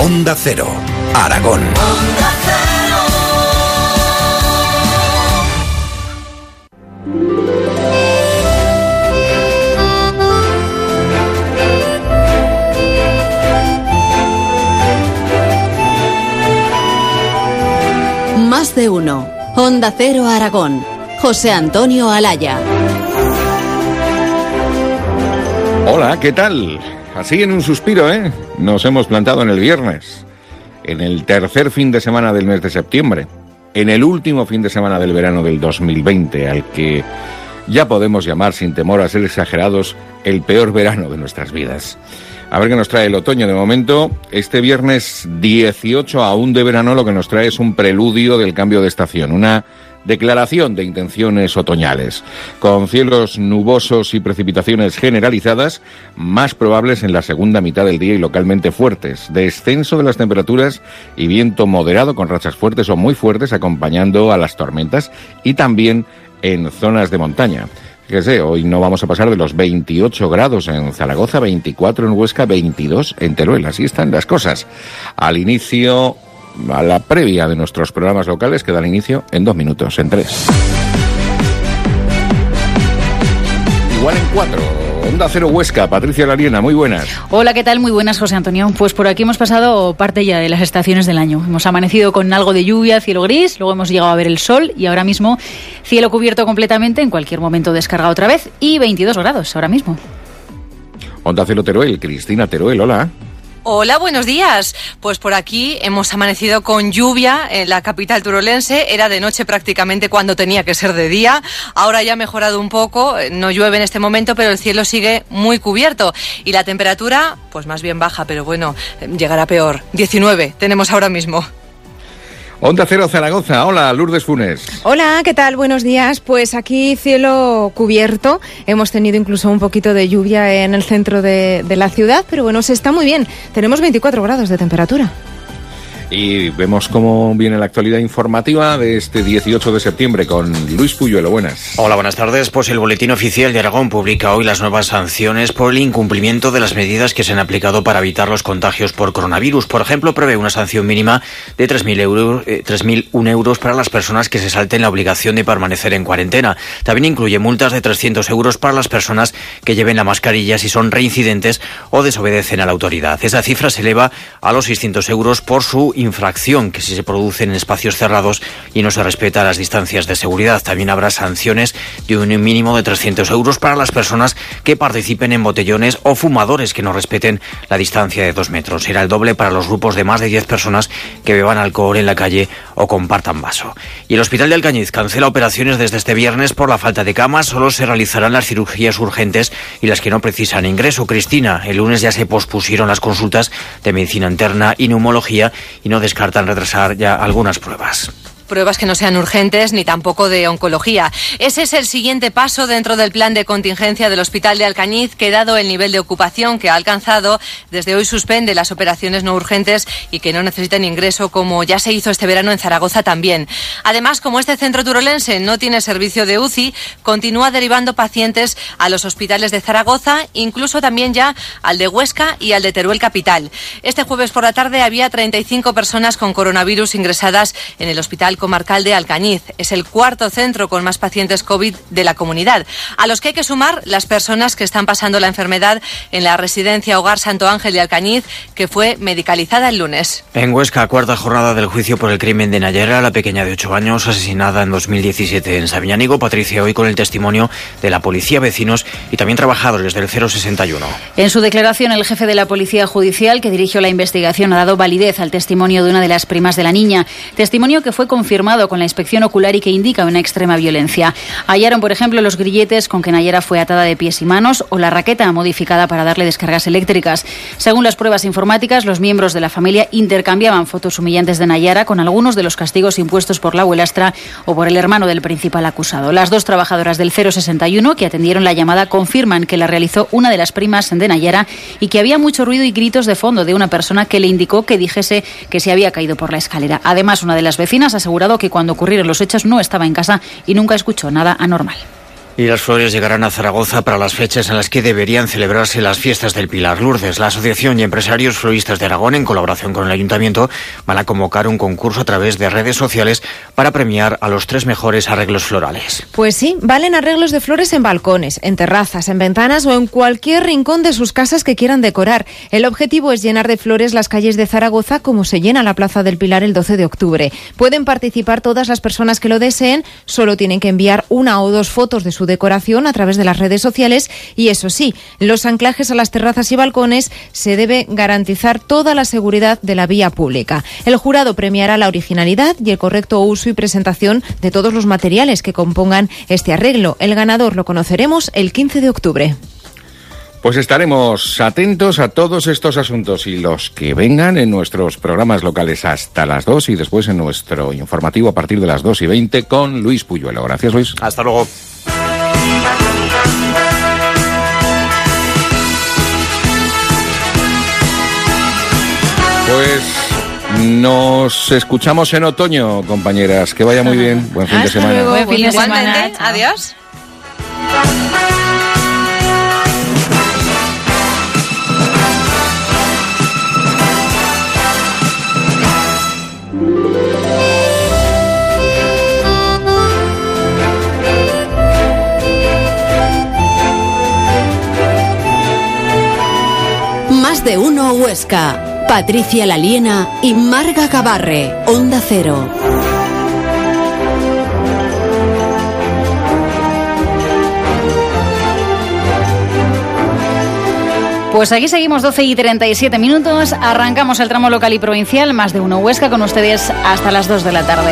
Onda Cero, Aragón. Onda Cero. Más de uno. Onda Cero Aragón. José Antonio Alaya. Hola, ¿qué tal? Así en un suspiro, ¿eh? Nos hemos plantado en el viernes, en el tercer fin de semana del mes de septiembre, en el último fin de semana del verano del 2020, al que ya podemos llamar, sin temor a ser exagerados, el peor verano de nuestras vidas. A ver qué nos trae el otoño. De momento, este viernes 18 aún de verano, lo que nos trae es un preludio del cambio de estación, una declaración de intenciones otoñales, con cielos nubosos y precipitaciones generalizadas, más probables en la segunda mitad del día y localmente fuertes, descenso de las temperaturas y viento moderado con rachas fuertes o muy fuertes acompañando a las tormentas y también en zonas de montaña. Fíjese, hoy no vamos a pasar de los 28 grados en Zaragoza, 24 en Huesca, 22 en Teruel. Así están las cosas. Al inicio, a la previa de nuestros programas locales, que dan inicio en 2 minutos, en 3. Igual en 4. Onda Cero Huesca, Patricia Lariena, muy buenas. Hola, ¿qué tal? Muy buenas, José Antonio. Pues por aquí hemos pasado parte ya de las estaciones del año. Hemos amanecido con algo de lluvia, cielo gris, luego hemos llegado a ver el sol y ahora mismo cielo cubierto completamente, en cualquier momento descarga otra vez y 22 grados ahora mismo. Onda Cero Teruel, Cristina Teruel, hola. Hola, buenos días. Pues por aquí hemos amanecido con lluvia en la capital turolense. Era de noche prácticamente cuando tenía que ser de día. Ahora ya ha mejorado un poco. No llueve en este momento, pero el cielo sigue muy cubierto. Y la temperatura, pues más bien baja, pero bueno, llegará peor. 19 tenemos ahora mismo. Onda Cero Zaragoza, hola, Lourdes Funes. Hola, ¿qué tal? Buenos días. Pues aquí cielo cubierto. Hemos tenido incluso un poquito de lluvia en el centro de la ciudad, pero bueno, se está muy bien. Tenemos 24 grados de temperatura. Y vemos cómo viene la actualidad informativa de este 18 de septiembre con Luis Puyuelo. Buenas. Hola, buenas tardes. Pues el Boletín Oficial de Aragón publica hoy las nuevas sanciones por el incumplimiento de las medidas que se han aplicado para evitar los contagios por coronavirus. Por ejemplo, prevé una sanción mínima de 3.001 euros para las personas que se salten la obligación de permanecer en cuarentena. También incluye multas de 300 euros para las personas que lleven la mascarilla si son reincidentes o desobedecen a la autoridad. Esa cifra se eleva a los 600 euros por su infracción, que si se produce en espacios cerrados y no se respeta las distancias de seguridad. También habrá sanciones de un mínimo de 300 euros para las personas que participen en botellones o fumadores que no respeten la distancia de 2 metros. Será el doble para los grupos de más de 10 personas que beban alcohol en la calle o compartan vaso. Y el Hospital de Alcañiz cancela operaciones desde este viernes por la falta de camas. Solo se realizarán las cirugías urgentes y las que no precisan ingreso. Cristina, el lunes ya se pospusieron las consultas de medicina interna y neumología y no descartan retrasar ya algunas pruebas. Pruebas que no sean urgentes ni tampoco de oncología. Ese es el siguiente paso dentro del plan de contingencia del Hospital de Alcañiz, que dado el nivel de ocupación que ha alcanzado, desde hoy suspende las operaciones no urgentes y que no necesiten ingreso, como ya se hizo este verano en Zaragoza también. Además, como este centro turolense no tiene servicio de UCI, continúa derivando pacientes a los hospitales de Zaragoza, incluso también ya al de Huesca y al de Teruel capital. Este jueves por la tarde había 35 personas con coronavirus ingresadas en el Hospital Comarcal de Alcañiz. Es el cuarto centro con más pacientes COVID de la comunidad, a los que hay que sumar las personas que están pasando la enfermedad en la residencia Hogar Santo Ángel de Alcañiz, que fue medicalizada el lunes. En Huesca, cuarta jornada del juicio por el crimen de Nayara, la pequeña de 8 años asesinada en 2017 en Sabiñánigo. Patricia, hoy con el testimonio de la policía, vecinos y también trabajadores del 061. En su declaración, el jefe de la Policía Judicial, que dirigió la investigación, ha dado validez al testimonio de una de las primas de la niña. Testimonio que fue confirmado con la inspección ocular y que indica una extrema violencia. Hallaron, por ejemplo, los grilletes con que Nayara fue atada de pies y manos o la raqueta modificada para darle descargas eléctricas. Según las pruebas informáticas, los miembros de la familia intercambiaban fotos humillantes de Nayara con algunos de los castigos impuestos por la abuelastra o por el hermano del principal acusado. Las dos trabajadoras del 061 que atendieron la llamada confirman que la realizó una de las primas de Nayara y que había mucho ruido y gritos de fondo de una persona que le indicó que dijese que se había caído por la escalera. Además, una de las vecinas asegurado que cuando ocurrieron los hechos no estaba en casa y nunca escuchó nada anormal. Y las flores llegarán a Zaragoza para las fechas en las que deberían celebrarse las fiestas del Pilar Lourdes. La Asociación y Empresarios Floristas de Aragón, en colaboración con el Ayuntamiento, van a convocar un concurso a través de redes sociales para premiar a los 3 mejores arreglos florales. Pues sí, valen arreglos de flores en balcones, en terrazas, en ventanas o en cualquier rincón de sus casas que quieran decorar. El objetivo es llenar de flores las calles de Zaragoza como se llena la Plaza del Pilar el 12 de octubre. Pueden participar todas las personas que lo deseen, solo tienen que enviar 1 o 2 fotos de su decoración a través de las redes sociales y eso sí, los anclajes a las terrazas y balcones se debe garantizar toda la seguridad de la vía pública. El jurado premiará la originalidad y el correcto uso y presentación de todos los materiales que compongan este arreglo. El ganador lo conoceremos el 15 de octubre. Pues estaremos atentos a todos estos asuntos y los que vengan en nuestros programas locales hasta las 2 y después en nuestro informativo a partir de las 2:20 con Luis Puyuelo. Gracias, Luis. Hasta luego. Pues nos escuchamos en otoño, compañeras. Que vaya muy bien. Buen fin de semana. Luego. Buen fin de semana. Igualmente, adiós. Más de uno Huesca. Patricia Laliena y Marga Gabarre. Onda Cero. Pues aquí seguimos 12:37 minutos. Arrancamos el tramo local y provincial. Más de uno Huesca con ustedes hasta las 2 de la tarde.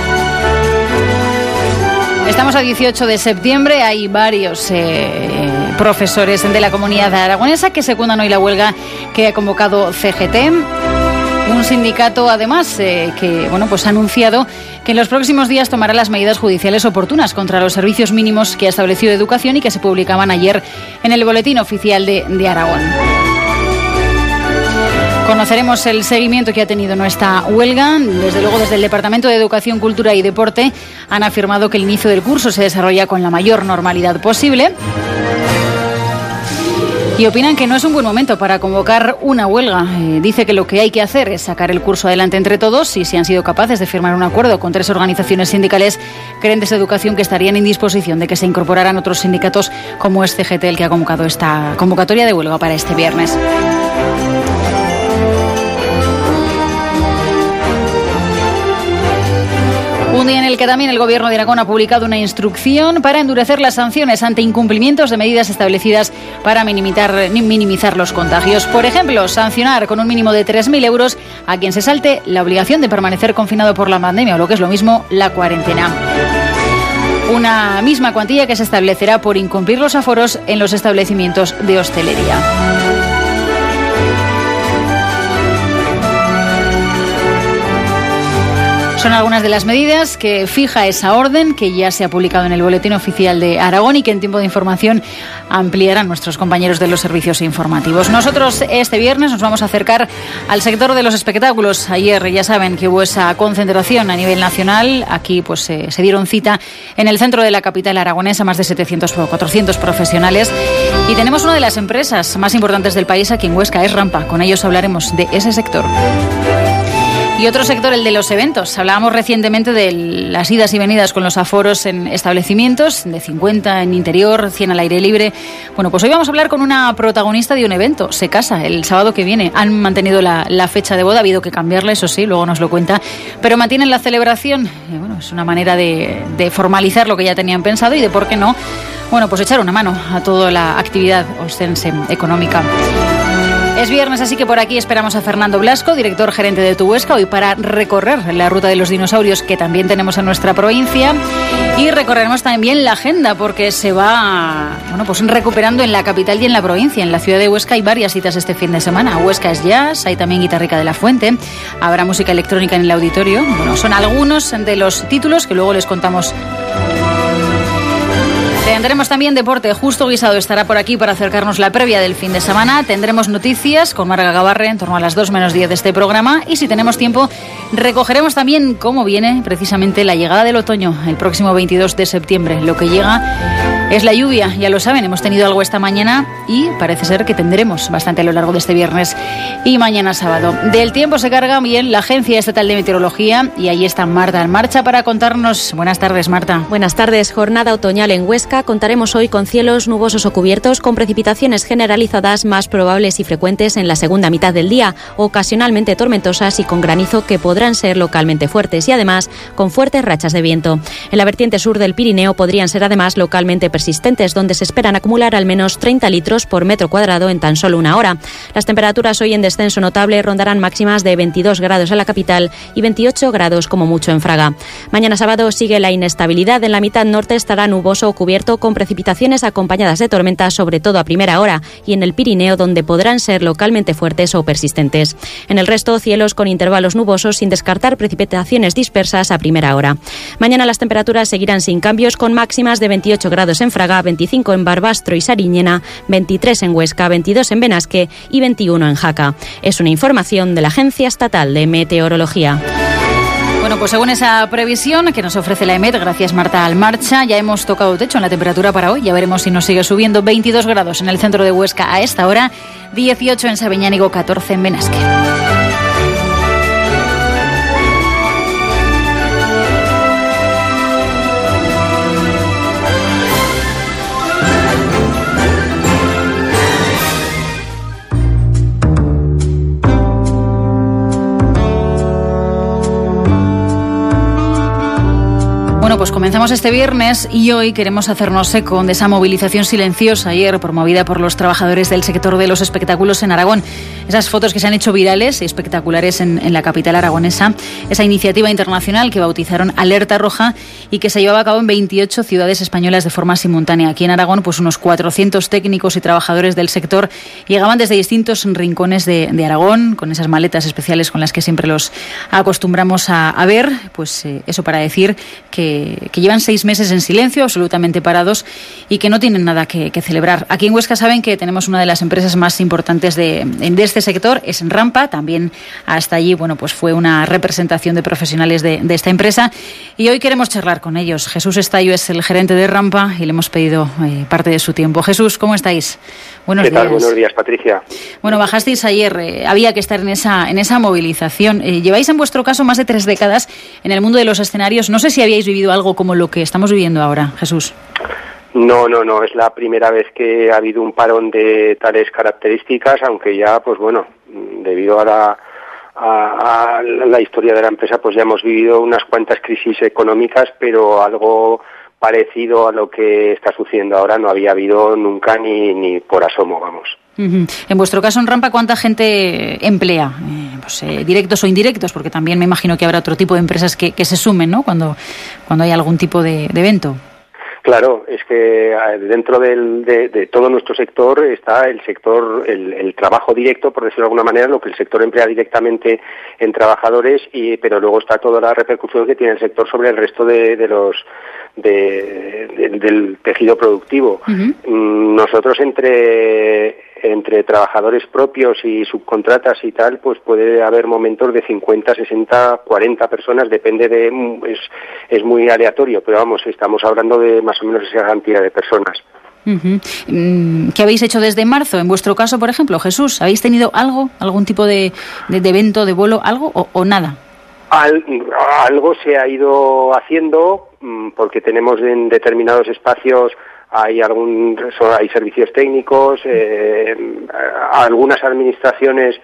Estamos a 18 de septiembre. Hay varios profesores de la comunidad aragonesa que secundan hoy la huelga que ha convocado CGT. Un sindicato, además, que ha anunciado que en los próximos días tomará las medidas judiciales oportunas contra los servicios mínimos que ha establecido Educación y que se publicaban ayer en el Boletín Oficial de Aragón. Conoceremos el seguimiento que ha tenido nuestra huelga. Desde luego, desde el Departamento de Educación, Cultura y Deporte han afirmado que el inicio del curso se desarrolla con la mayor normalidad posible. Y opinan que no es un buen momento para convocar una huelga. Dice que lo que hay que hacer es sacar el curso adelante entre todos y si han sido capaces de firmar un acuerdo con 3 organizaciones sindicales, creen desde Educación que estarían en disposición de que se incorporaran otros sindicatos como es CGT el que ha convocado esta convocatoria de huelga para este viernes. Un día en el que también el Gobierno de Aragón ha publicado una instrucción para endurecer las sanciones ante incumplimientos de medidas establecidas para minimizar los contagios. Por ejemplo, sancionar con un mínimo de 3.000 euros a quien se salte la obligación de permanecer confinado por la pandemia o lo que es lo mismo, la cuarentena. Una misma cuantía que se establecerá por incumplir los aforos en los establecimientos de hostelería. Son algunas de las medidas que fija esa orden que ya se ha publicado en el Boletín Oficial de Aragón y que en tiempo de información ampliarán nuestros compañeros de los servicios informativos. Nosotros este viernes nos vamos a acercar al sector de los espectáculos. Ayer ya saben que hubo esa concentración a nivel nacional. Aquí pues se dieron cita en el centro de la capital aragonesa más de 700 o 400 profesionales. Y tenemos una de las empresas más importantes del país aquí en Huesca, es Rampa. Con ellos hablaremos de ese sector. Y otro sector, el de los eventos. Hablábamos recientemente de las idas y venidas con los aforos en establecimientos, de 50 en interior, 100 al aire libre. Bueno, pues hoy vamos a hablar con una protagonista de un evento. Se casa el sábado que viene. Han mantenido la fecha de boda, ha habido que cambiarla, eso sí, luego nos lo cuenta. Pero mantienen la celebración. Bueno, es una manera de formalizar lo que ya tenían pensado y de, ¿por qué no? Bueno, pues echar una mano a toda la actividad ostense económica. Es viernes, así que por aquí esperamos a Fernando Blasco, director gerente de Tu Huesca, hoy para recorrer la ruta de los dinosaurios que también tenemos en nuestra provincia y recorreremos también la agenda porque se va recuperando en la capital y en la provincia. En la ciudad de Huesca hay varias citas este fin de semana. Huesca es jazz, hay también Guitarrica de la Fuente, habrá música electrónica en el auditorio. Bueno, son algunos de los títulos que luego les contamos. Tendremos también deporte. Justo Guisado estará por aquí para acercarnos la previa del fin de semana. Tendremos noticias con Marga Gabarre en torno a las 2 menos 10 de este programa. Y si tenemos tiempo, recogeremos también cómo viene precisamente la llegada del otoño el próximo 22 de septiembre. Lo que llega Es la lluvia, ya lo saben, hemos tenido algo esta mañana y parece ser que tendremos bastante a lo largo de este viernes y mañana sábado. Del tiempo se carga bien la Agencia Estatal de Meteorología y ahí está Marta en marcha para contarnos. Buenas tardes, Marta. Buenas tardes. Jornada otoñal en Huesca. Contaremos hoy con cielos nubosos o cubiertos, con precipitaciones generalizadas más probables y frecuentes en la segunda mitad del día, ocasionalmente tormentosas y con granizo que podrán ser localmente fuertes y además con fuertes rachas de viento. En la vertiente sur del Pirineo podrían ser además localmente persistentes, donde se esperan acumular al menos 30 litros por metro cuadrado en tan solo una hora. Las temperaturas hoy en descenso notable rondarán máximas de 22 grados en la capital y 28 grados como mucho en Fraga. Mañana sábado sigue la inestabilidad. En la mitad norte estará nuboso o cubierto con precipitaciones acompañadas de tormentas, sobre todo a primera hora, y en el Pirineo, donde podrán ser localmente fuertes o persistentes. En el resto, cielos con intervalos nubosos sin descartar precipitaciones dispersas a primera hora. Mañana las temperaturas seguirán sin cambios, con máximas de 28 grados en Fraga, 25 en Barbastro y Sariñena, 23 en Huesca, 22 en Benasque y 21 en Jaca. Es una información de la Agencia Estatal de Meteorología. Bueno, pues según esa previsión que nos ofrece la EMET, gracias Marta al marcha, ya hemos tocado techo en la temperatura para hoy. Ya veremos si nos sigue subiendo. 22 grados en el centro de Huesca a esta hora, 18 en Sabiñánigo, 14 en Benasque. Bueno, pues comenzamos este viernes y hoy queremos hacernos eco de esa movilización silenciosa ayer promovida por los trabajadores del sector de los espectáculos en Aragón. Esas fotos que se han hecho virales y espectaculares en la capital aragonesa. Esa iniciativa internacional que bautizaron Alerta Roja y que se llevaba a cabo en 28 ciudades españolas de forma simultánea. Aquí en Aragón, pues unos 400 técnicos y trabajadores del sector llegaban desde distintos rincones de Aragón, con esas maletas especiales con las que siempre los acostumbramos a ver. Pues eso para decir que llevan 6 meses en silencio, absolutamente parados y que no tienen nada que celebrar. Aquí en Huesca saben que tenemos una de las empresas más importantes de este sector, es en Rampa. También hasta allí, bueno, pues fue una representación de profesionales de esta empresa y hoy queremos charlar con ellos. Jesús Estayo es el gerente de Rampa y le hemos pedido parte de su tiempo. Jesús, ¿cómo estáis? Buenos días. ¿Qué tal? Buenos días, Patricia. Bueno, bajasteis ayer, había que estar en esa movilización. Lleváis en vuestro caso más de 3 décadas en el mundo de los escenarios. No sé si habíais vivido algo como lo que estamos viviendo ahora, Jesús. No, es la primera vez que ha habido un parón de tales características, aunque ya, pues bueno, debido a la historia de la empresa, pues ya hemos vivido unas cuantas crisis económicas, pero algo parecido a lo que está sucediendo ahora no había habido nunca ni por asomo, vamos. Uh-huh. En vuestro caso en Rampa, ¿cuánta gente emplea? Directos o indirectos, porque también me imagino que habrá otro tipo de empresas que se sumen, ¿no? Cuando hay algún tipo de evento. Claro, es que dentro de todo nuestro sector está el sector, el trabajo directo, por decirlo de alguna manera, lo que el sector emplea directamente en trabajadores, pero luego está toda la repercusión que tiene el sector sobre el resto del tejido productivo. Uh-huh. Nosotros entre trabajadores propios y subcontratas y tal, pues puede haber momentos de 50, 60, 40 personas, depende es muy aleatorio, pero vamos, estamos hablando de más o menos esa cantidad de personas. Uh-huh. ¿Qué habéis hecho desde marzo? En vuestro caso, por ejemplo, Jesús, ¿habéis tenido algún tipo de evento, de vuelo, algo o nada? Algo se ha ido haciendo porque tenemos en determinados espacios hay servicios técnicos, algunas administraciones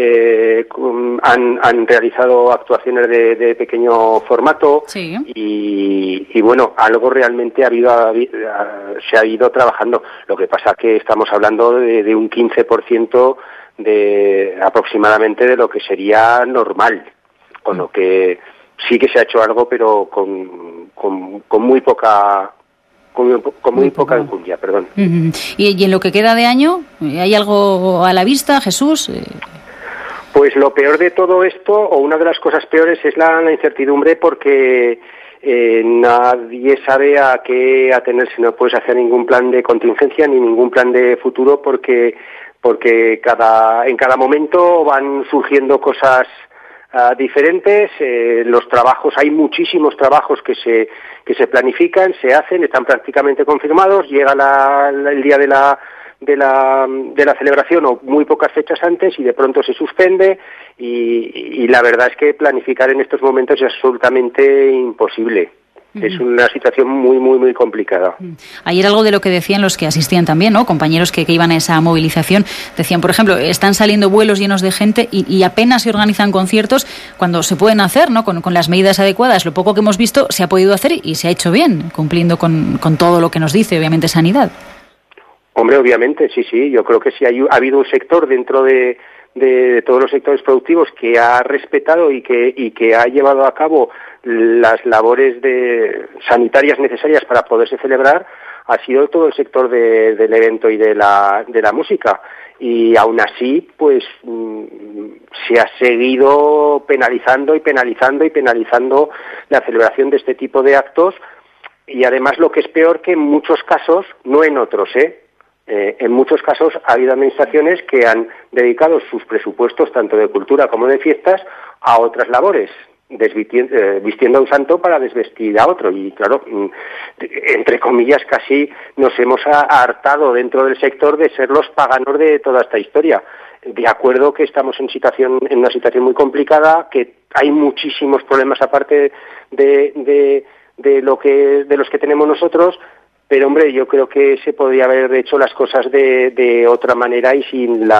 han realizado actuaciones de pequeño formato. Sí. Y bueno, algo realmente se ha ido trabajando. Lo que pasa que estamos hablando de un 15% aproximadamente de lo que sería normal, con lo que sí que se ha hecho algo, pero con muy poca enjundia, perdón. Uh-huh. ¿Y en lo que queda de año, hay algo a la vista, Jesús? Pues lo peor de todo esto, o una de las cosas peores, es la incertidumbre, porque nadie sabe a qué atenerse. No puedes hacer ningún plan de contingencia ni ningún plan de futuro, porque en cada momento van surgiendo cosas diferentes. Los trabajos, hay muchísimos trabajos que se planifican, se hacen, están prácticamente confirmados, llega el día de la celebración o muy pocas fechas antes y de pronto se suspende y la verdad es que planificar en estos momentos es absolutamente imposible. Es una situación muy, muy, muy complicada. Ayer algo de lo que decían los que asistían también, ¿no? Compañeros que iban a esa movilización, decían, por ejemplo, están saliendo vuelos llenos de gente y apenas se organizan conciertos cuando se pueden hacer, ¿no? Con las medidas adecuadas. Lo poco que hemos visto se ha podido hacer y se ha hecho bien, cumpliendo con todo lo que nos dice, obviamente, Sanidad. Hombre, obviamente, sí. Yo creo que sí ha habido un sector dentro de todos los sectores productivos que ha respetado y que ha llevado a cabo las labores sanitarias necesarias para poderse celebrar, ha sido todo el sector del evento y de la música. Y aún así, pues se ha seguido penalizando la celebración de este tipo de actos. Y además lo que es peor, que en muchos casos, no en otros, en muchos casos ha habido administraciones que han dedicado sus presupuestos, tanto de cultura como de fiestas, a otras labores, vistiendo a un santo para desvestir a otro. Y claro, entre comillas, casi nos hemos hartado dentro del sector de ser los paganos de toda esta historia. De acuerdo que estamos en una situación muy complicada, que hay muchísimos problemas aparte de los que tenemos nosotros. Pero hombre, yo creo que se podría haber hecho las cosas de otra manera y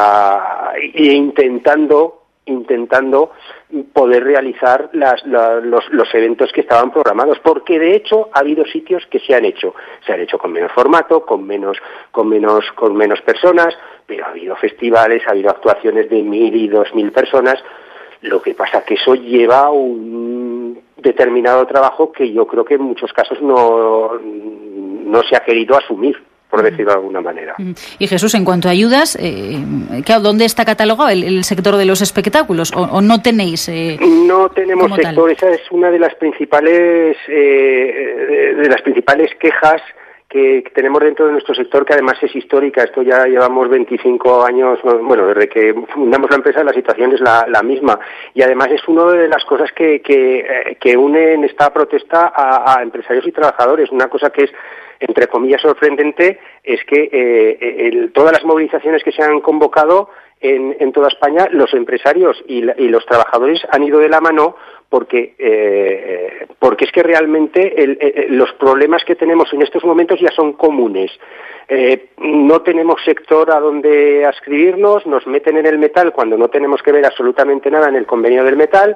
intentando poder realizar los eventos que estaban programados, porque de hecho ha habido sitios que se han hecho con menos formato, con menos personas, pero ha habido festivales, ha habido actuaciones de 1.000 y 2.000 personas. Lo que pasa que eso lleva un determinado trabajo que yo creo que en muchos casos no se ha querido asumir, por decirlo de alguna manera. Y Jesús, en cuanto a ayudas, ¿dónde está catalogado el sector de los espectáculos? ¿O no tenéis? No tenemos sector. Esa es una de las principales quejas que tenemos dentro de nuestro sector, que además es histórica. Esto ya llevamos 25 años, bueno, desde que fundamos la empresa la situación es la misma, y además es una de las cosas que unen esta protesta a empresarios y trabajadores. Una cosa que es, entre comillas, sorprendente es que todas las movilizaciones que se han convocado en toda España, los empresarios y los trabajadores han ido de la mano, porque es que realmente los problemas que tenemos en estos momentos ya son comunes. No tenemos sector a donde adscribirnos, nos meten en el metal cuando no tenemos que ver absolutamente nada en el convenio del metal.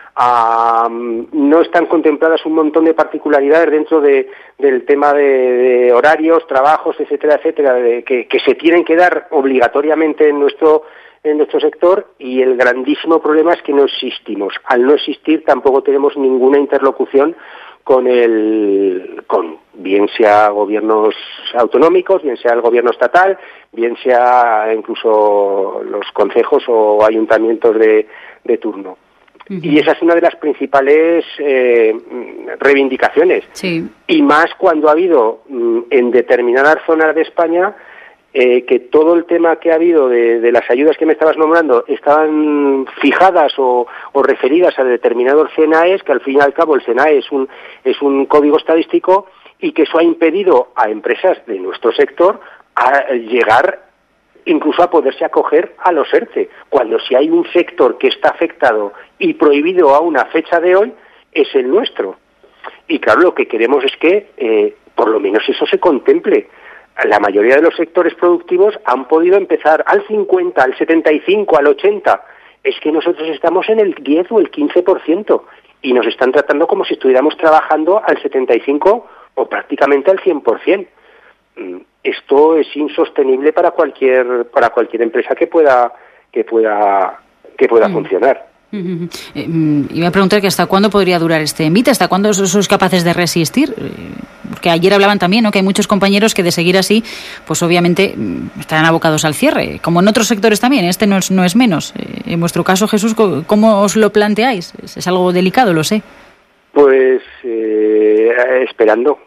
No están contempladas un montón de particularidades dentro del tema de horarios, trabajos, etcétera, que se tienen que dar obligatoriamente en nuestro sector, y el grandísimo problema es que no existimos. Al no existir tampoco tenemos ninguna interlocución con bien sea gobiernos autonómicos, bien sea el gobierno estatal, bien sea incluso los concejos o ayuntamientos de turno. Y esa es una de las principales reivindicaciones. Sí. Y más cuando ha habido en determinadas zonas de España que todo el tema que ha habido de las ayudas que me estabas nombrando estaban fijadas o referidas a determinados CNAEs, que al fin y al cabo el CNAE es un código estadístico, y que eso ha impedido a empresas de nuestro sector a llegar incluso a poderse acoger a los ERTE, cuando si hay un sector que está afectado y prohibido a una fecha de hoy, es el nuestro. Y claro, lo que queremos es que por lo menos eso se contemple. La mayoría de los sectores productivos han podido empezar al 50, al 75, al 80. Es que nosotros estamos en el 10 o el 15% y nos están tratando como si estuviéramos trabajando al 75 o prácticamente al 100%. Esto es insostenible para cualquier empresa que pueda funcionar. Iba a preguntar que hasta cuándo podría durar este envite, hasta cuándo sois capaces de resistir, porque ayer hablaban también, ¿no?, que hay muchos compañeros que de seguir así, pues obviamente estarán abocados al cierre, como en otros sectores también. Este no es menos. En vuestro caso, Jesús, ¿cómo os lo planteáis? Es algo delicado, lo sé. Pues esperando.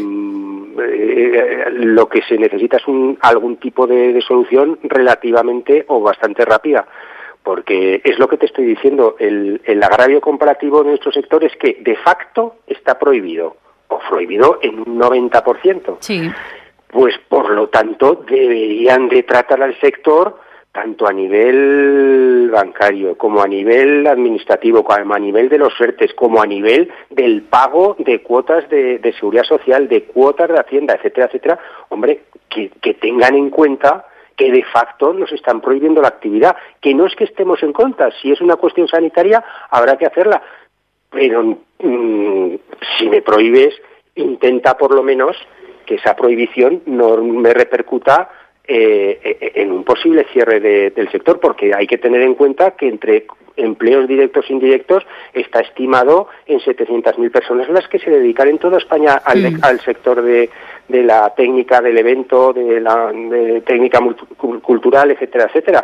Lo que se necesita es algún tipo de solución relativamente o bastante rápida, porque es lo que te estoy diciendo, el agravio comparativo de nuestro sector es que de facto está prohibido, o prohibido en un 90%. Sí. Pues por lo tanto deberían de tratar al sector tanto a nivel bancario, como a nivel administrativo, como a nivel de los ERTEs, como a nivel del pago de cuotas de seguridad social, de cuotas de Hacienda, etcétera, etcétera. Hombre, que tengan en cuenta que de facto nos están prohibiendo la actividad, que no es que estemos en contra, si es una cuestión sanitaria habrá que hacerla, pero si me prohíbes, intenta por lo menos que esa prohibición no me repercuta en un posible cierre del sector, porque hay que tener en cuenta que entre empleos directos e indirectos está estimado en 700.000 personas las que se dedican en toda España al sector de la técnica del evento, de técnica cultural, etcétera, etcétera.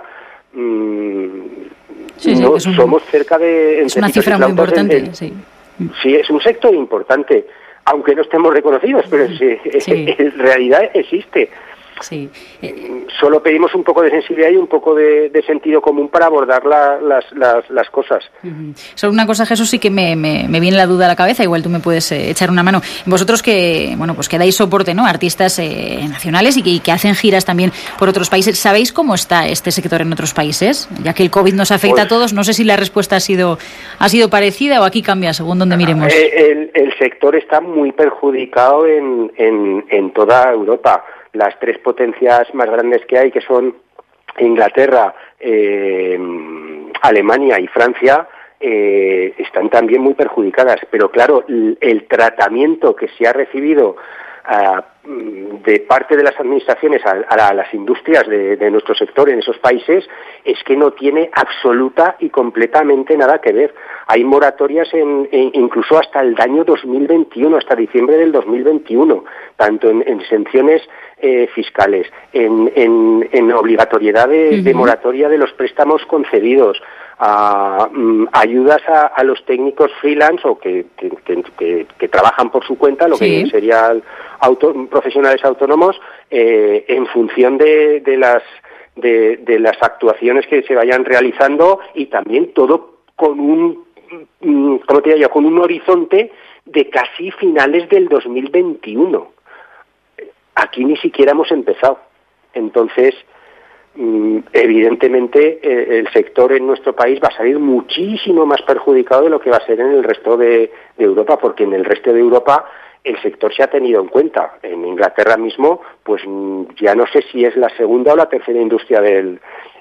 Somos cerca de... Es una cifra muy importante, sí. Sí, es un sector importante, aunque no estemos reconocidos, pero en realidad existe. Sí. Solo pedimos un poco de sensibilidad y un poco de sentido común para abordar las cosas. Solo una cosa, Jesús, sí que me viene la duda a la cabeza, igual tú me puedes echar una mano. Vosotros que dais soporte, ¿no?, a artistas nacionales y que hacen giras también por otros países, ¿sabéis cómo está este sector en otros países? Ya que el COVID nos afecta a todos, no sé si la respuesta ha sido parecida o aquí cambia según donde miremos. El sector está muy perjudicado en toda Europa. Las tres potencias más grandes que hay, que son Inglaterra, Alemania y Francia, están también muy perjudicadas. Pero claro, el tratamiento que se ha recibido de parte de las administraciones a las industrias de nuestro sector en esos países es que no tiene absoluta y completamente nada que ver. Hay moratorias incluso hasta el año 2021, hasta diciembre del 2021, tanto en exenciones fiscales, en obligatoriedad de moratoria de los préstamos concedidos, ayudas a los técnicos freelance o que trabajan por su cuenta, lo que serían profesionales autónomos, en función de las actuaciones que se vayan realizando, y también todo con con un horizonte de casi finales del 2021. Aquí ni siquiera hemos empezado. Entonces, evidentemente, el sector en nuestro país va a salir muchísimo más perjudicado de lo que va a ser en el resto de Europa, porque en el resto de Europa el sector se ha tenido en cuenta. En Inglaterra mismo, pues ya no sé si es la segunda o la tercera industria del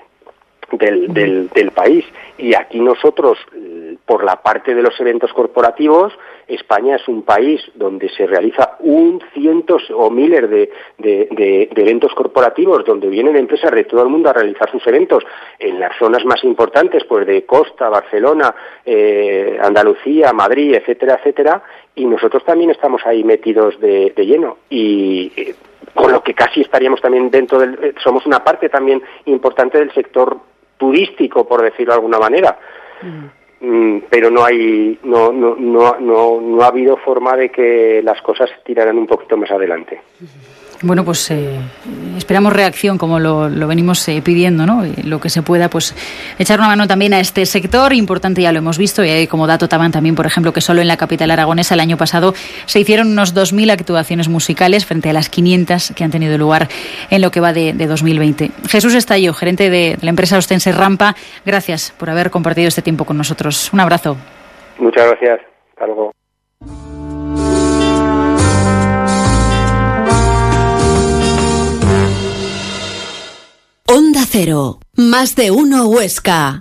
país. Y aquí nosotros, por la parte de los eventos corporativos, España es un país donde se realiza cientos o miles de eventos corporativos, donde vienen empresas de todo el mundo a realizar sus eventos en las zonas más importantes, pues de Costa, Barcelona, Andalucía, Madrid, etcétera, etcétera, y nosotros también estamos ahí metidos de lleno, y con lo que casi estaríamos también somos una parte también importante del sector turístico, por decirlo de alguna manera. Pero no ha habido forma de que las cosas tiraran un poquito más adelante. Bueno, pues esperamos reacción, como lo venimos pidiendo, ¿no? Lo que se pueda, pues echar una mano también a este sector importante, ya lo hemos visto, y hay como dato también, por ejemplo, que solo en la capital aragonesa el año pasado se hicieron unos 2.000 actuaciones musicales frente a las 500 que han tenido lugar en lo que va de 2020. Jesús Estallo, gerente de la empresa ostense Rampa, gracias por haber compartido este tiempo con nosotros. Un abrazo. Muchas gracias. Hasta luego. Onda Cero, más de uno Huesca.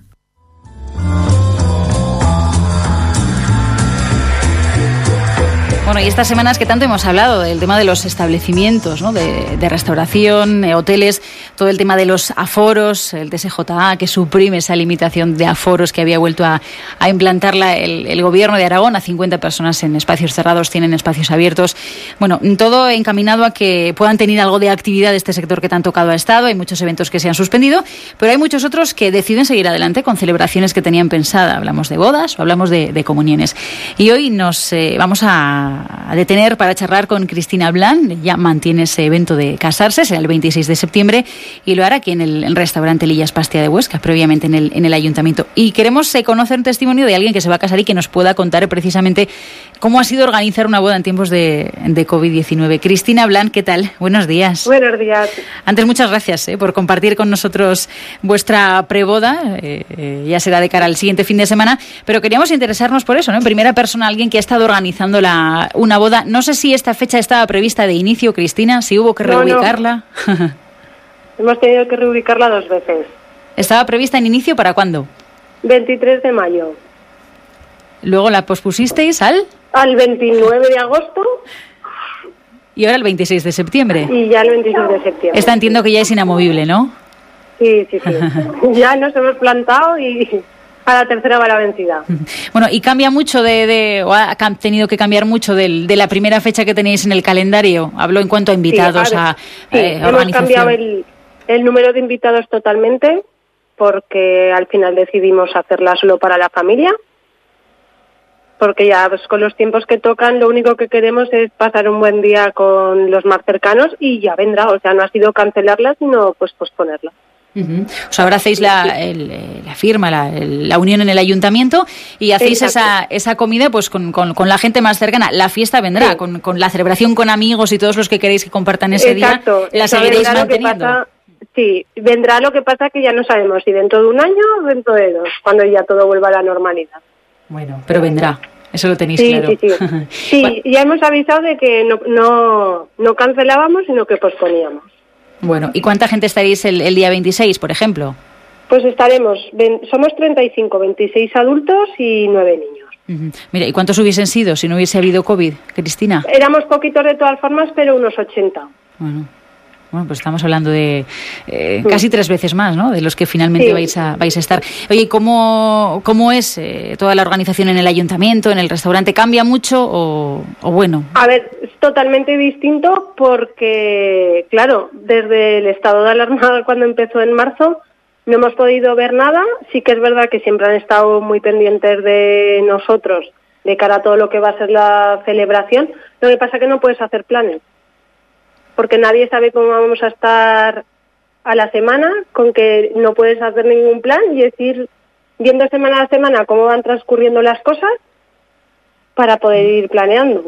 Bueno, y estas semanas que tanto hemos hablado del tema de los establecimientos, ¿no?, de restauración, hoteles, todo el tema de los aforos, el TSJA que suprime esa limitación de aforos que había vuelto a implantarla el gobierno de Aragón, a 50 personas en espacios cerrados, tienen espacios abiertos. Bueno, todo encaminado a que puedan tener algo de actividad este sector que tan tocado ha estado. Hay muchos eventos que se han suspendido, pero hay muchos otros que deciden seguir adelante con celebraciones que tenían pensada. Hablamos de bodas o hablamos de comuniones. Y hoy nos vamos a a detener para charlar con Cristina Blan. Ya mantiene ese evento de casarse, será el 26 de septiembre, y lo hará aquí en el restaurante Lillas Pastia de Huesca, previamente en el ayuntamiento. Y queremos conocer un testimonio de alguien que se va a casar y que nos pueda contar precisamente cómo ha sido organizar una boda en tiempos de COVID-19. Cristina Blan, ¿qué tal? Buenos días. Buenos días. Antes, muchas gracias por compartir con nosotros vuestra preboda. Ya será de cara al siguiente fin de semana, pero queríamos interesarnos por eso, ¿no? En primera persona, alguien que ha estado organizando una boda. No sé si esta fecha estaba prevista de inicio, Cristina, si hubo que reubicarla. No. Hemos tenido que reubicarla 2 veces. ¿Estaba prevista en inicio para cuándo? 23 de mayo. Luego la pospusisteis al 29 de agosto. Y ahora el 26 de septiembre. Y ya el 26 de septiembre. Esta entiendo que ya es inamovible, ¿no? Sí. Ya nos hemos plantado y a la tercera va la vencida. Bueno, y cambia mucho o ha tenido que cambiar mucho de la primera fecha que tenéis en el calendario. Hablo en cuanto a invitados, a organización. Hemos cambiado el número de invitados totalmente, porque al final decidimos hacerla solo para la familia. Porque ya pues, con los tiempos que tocan, lo único que queremos es pasar un buen día con los más cercanos y ya vendrá. O sea, no ha sido cancelarla, sino pues posponerla. O sea, ahora hacéis la firma, la unión en el ayuntamiento y hacéis esa comida pues con la gente más cercana. La fiesta vendrá, con la celebración con amigos y todos los que queréis que compartan ese día. ¿La seguiréis manteniendo? Sí, vendrá. Lo que pasa que ya no sabemos si dentro de un año o dentro de 2, cuando ya todo vuelva a la normalidad. Bueno, pero vendrá. Eso lo tenéis claro. Sí, bueno. Ya hemos avisado de que no cancelábamos, sino que posponíamos. Bueno, ¿y cuánta gente estaréis el día 26, por ejemplo? Pues somos 35, 26 adultos y 9 niños. Mira, ¿y cuántos hubiesen sido si no hubiese habido COVID, Cristina? Éramos poquitos de todas formas, pero unos 80. Bueno, pues estamos hablando de casi 3 veces más, ¿no? De los que finalmente vais a estar. Oye, ¿cómo es toda la organización en el ayuntamiento, en el restaurante? ¿Cambia mucho o bueno? A ver, es totalmente distinto porque, claro, desde el estado de alarma cuando empezó en marzo no hemos podido ver nada. Sí que es verdad que siempre han estado muy pendientes de nosotros de cara a todo lo que va a ser la celebración. Lo que pasa es que no puedes hacer planes, porque nadie sabe cómo vamos a estar a la semana, con que no puedes hacer ningún plan y decir, viendo semana a semana cómo van transcurriendo las cosas para poder ir planeando.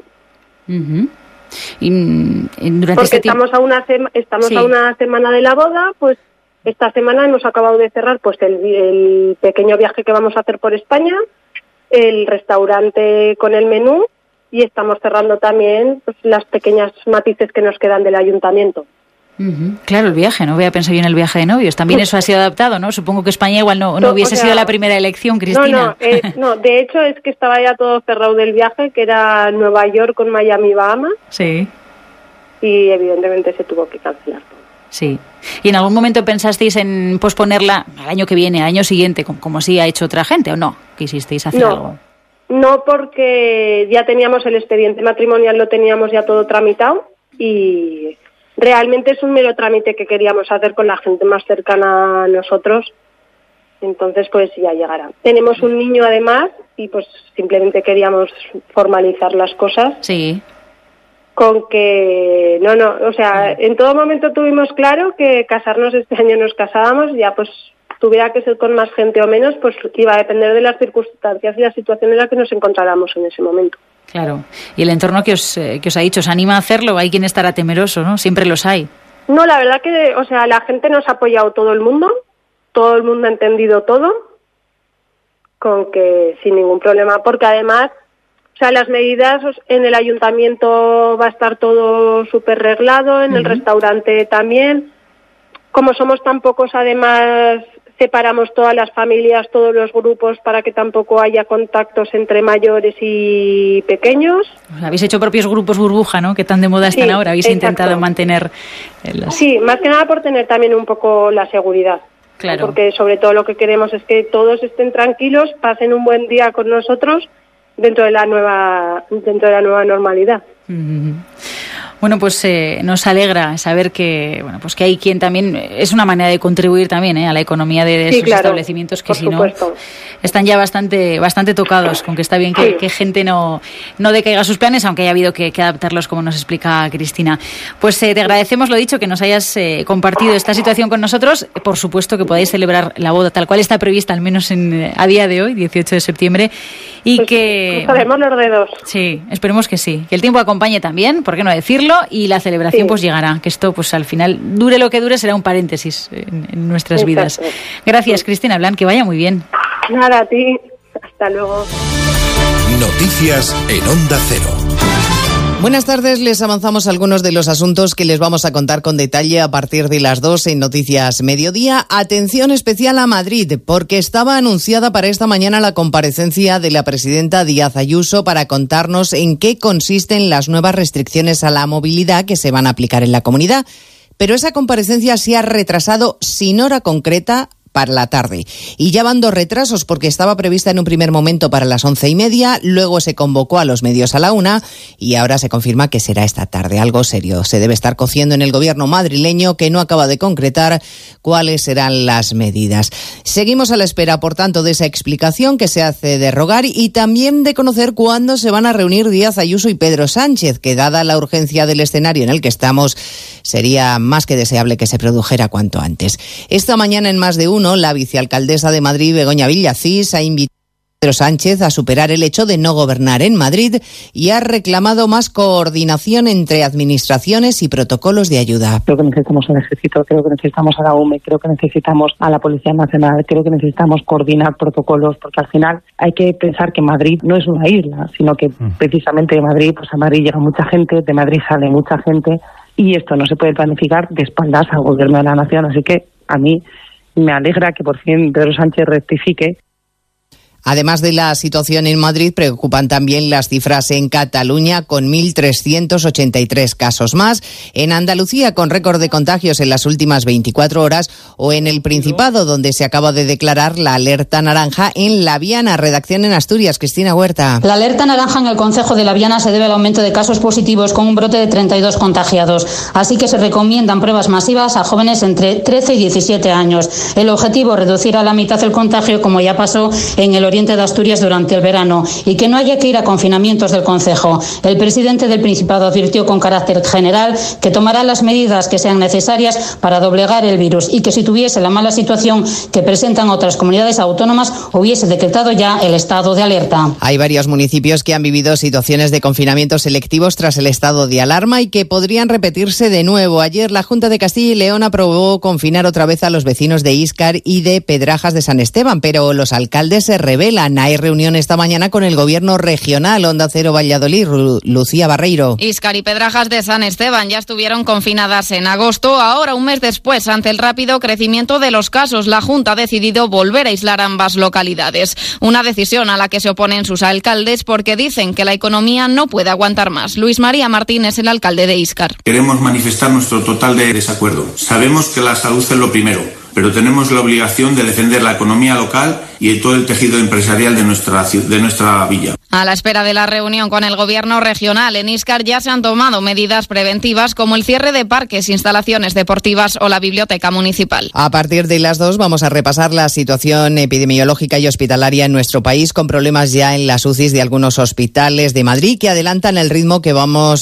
Y durante porque estamos a una semana de la boda, pues esta semana hemos acabado de cerrar pues el pequeño viaje que vamos a hacer por España, el restaurante con el menú, y estamos cerrando también pues, las pequeñas matices que nos quedan del ayuntamiento. Claro, el viaje, no voy a pensar yo en el viaje de novios. También eso ha sido adaptado, ¿no? Supongo que España igual no hubiese sido la primera elección, Cristina. No, de hecho es que estaba ya todo cerrado del viaje, que era Nueva York con Miami, Bahamas. Sí. Y evidentemente se tuvo que cancelar. Sí. ¿Y en algún momento pensasteis en posponerla al año que viene, al año siguiente, como sí ha hecho otra gente, o no? ¿Quisisteis hacer algo? No, porque ya teníamos el expediente matrimonial, lo teníamos ya todo tramitado y realmente es un mero trámite que queríamos hacer con la gente más cercana a nosotros. Entonces, pues ya llegará. Tenemos un niño además y pues simplemente queríamos formalizar las cosas. Sí. Con que, o sea, en todo momento tuvimos claro que casarnos este año nos casábamos, ya pues tuviera que ser con más gente o menos, pues iba a depender de las circunstancias y la situación en la que nos encontráramos en ese momento. Claro. ¿Y el entorno que os ha dicho, os anima a hacerlo? Hay quien estará temeroso, ¿no? Siempre los hay. No, la verdad que, o sea, la gente nos ha apoyado todo el mundo ha entendido todo, con que sin ningún problema, porque además, o sea, las medidas en el ayuntamiento va a estar todo súper reglado, en el restaurante también. Como somos tan pocos, además, separamos todas las familias, todos los grupos, para que tampoco haya contactos entre mayores y pequeños. Habéis hecho propios grupos burbuja, ¿no? Que tan de moda están ahora. Habéis intentado mantener... Sí, más que nada por tener también un poco la seguridad. Claro. Porque sobre todo lo que queremos es que todos estén tranquilos, pasen un buen día con nosotros dentro de la nueva normalidad. Bueno, Bueno, pues nos alegra saber que que hay quien también, es una manera de contribuir también a la economía de esos establecimientos que si no están ya bastante tocados, con que está bien que gente no decaiga sus planes, aunque haya habido que adaptarlos, como nos explica Cristina. Pues te agradecemos, lo dicho, que nos hayas compartido esta situación con nosotros. Por supuesto que podáis celebrar la boda tal cual está prevista, al menos a día de hoy, 18 de septiembre, y pues que... cruzaremos los dedos. Sí, esperemos que sí. Que el tiempo acompañe también, ¿por qué no decirlo? Y la celebración pues llegará. Que esto, pues al final, dure lo que dure, será un paréntesis en nuestras vidas. Gracias, Cristina Blanc, que vaya muy bien. Nada, a ti. Hasta luego. Noticias en Onda Cero. Buenas tardes, les avanzamos algunos de los asuntos que les vamos a contar con detalle a partir de las 2 en Noticias Mediodía. Atención especial a Madrid, porque estaba anunciada para esta mañana la comparecencia de la presidenta Díaz Ayuso para contarnos en qué consisten las nuevas restricciones a la movilidad que se van a aplicar en la comunidad. Pero esa comparecencia se ha retrasado sin hora concreta para la tarde. Y ya van 2 retrasos, porque estaba prevista en un primer momento para las 11:30, luego se convocó a los medios a la 1 y ahora se confirma que será esta tarde. Algo serio se debe estar cociendo en el gobierno madrileño, que no acaba de concretar cuáles serán las medidas. Seguimos a la espera, por tanto, de esa explicación que se hace de rogar y también de conocer cuándo se van a reunir Díaz Ayuso y Pedro Sánchez, que dada la urgencia del escenario en el que estamos, sería más que deseable que se produjera cuanto antes. Esta mañana en Más de Uno, la vicealcaldesa de Madrid, Begoña Villacís, ha invitado a Pedro Sánchez a superar el hecho de no gobernar en Madrid y ha reclamado más coordinación entre administraciones y protocolos de ayuda. Creo que necesitamos al Ejército, creo que necesitamos a la UME, creo que necesitamos a la Policía Nacional, creo que necesitamos coordinar protocolos, porque al final hay que pensar que Madrid no es una isla, sino que precisamente de Madrid, pues a Madrid llega mucha gente, de Madrid sale mucha gente, y esto no se puede planificar de espaldas al Gobierno de la Nación. Así que a mí me alegra que por fin Pedro Sánchez rectifique. Además de la situación en Madrid, preocupan también las cifras en Cataluña, con 1.383 casos más, en Andalucía, con récord de contagios en las últimas 24 horas, o en el Principado, donde se acaba de declarar la alerta naranja en La Viana. Redacción en Asturias, Cristina Huerta. La alerta naranja en el concejo de La Viana se debe al aumento de casos positivos, con un brote de 32 contagiados. Así que se recomiendan pruebas masivas a jóvenes entre 13 y 17 años. El objetivo, reducir a la mitad el contagio, como ya pasó en el oriente de Asturias durante el verano, y que no haya que ir a confinamientos del concejo. El presidente del Principado advirtió con carácter general que tomará las medidas que sean necesarias para doblegar el virus, y que si tuviese la mala situación que presentan otras comunidades autónomas, hubiese decretado ya el estado de alerta. Hay varios municipios que han vivido situaciones de confinamiento selectivos tras el estado de alarma y que podrían repetirse de nuevo. Ayer la Junta de Castilla y León aprobó confinar otra vez a los vecinos de Íscar y de Pedrajas de San Esteban, pero los alcaldes se rebelan. Hay reunión esta mañana con el gobierno regional. Onda Cero Valladolid, Lucía Barreiro. Íscar y Pedrajas de San Esteban ya estuvieron confinadas en agosto. Ahora, un mes después, ante el rápido crecimiento de los casos, la Junta ha decidido volver a aislar ambas localidades. Una decisión a la que se oponen sus alcaldes porque dicen que la economía no puede aguantar más. Luis María Martín es el alcalde de Íscar. Queremos manifestar nuestro total desacuerdo. Sabemos que la salud es lo primero, pero tenemos la obligación de defender la economía local y todo el tejido empresarial de nuestra villa. A la espera de la reunión con el gobierno regional, en Íscar ya se han tomado medidas preventivas como el cierre de parques, instalaciones deportivas o la biblioteca municipal. A partir de las 2 vamos a repasar la situación epidemiológica y hospitalaria en nuestro país, con problemas ya en las UCIs de algunos hospitales de Madrid que adelantan el ritmo que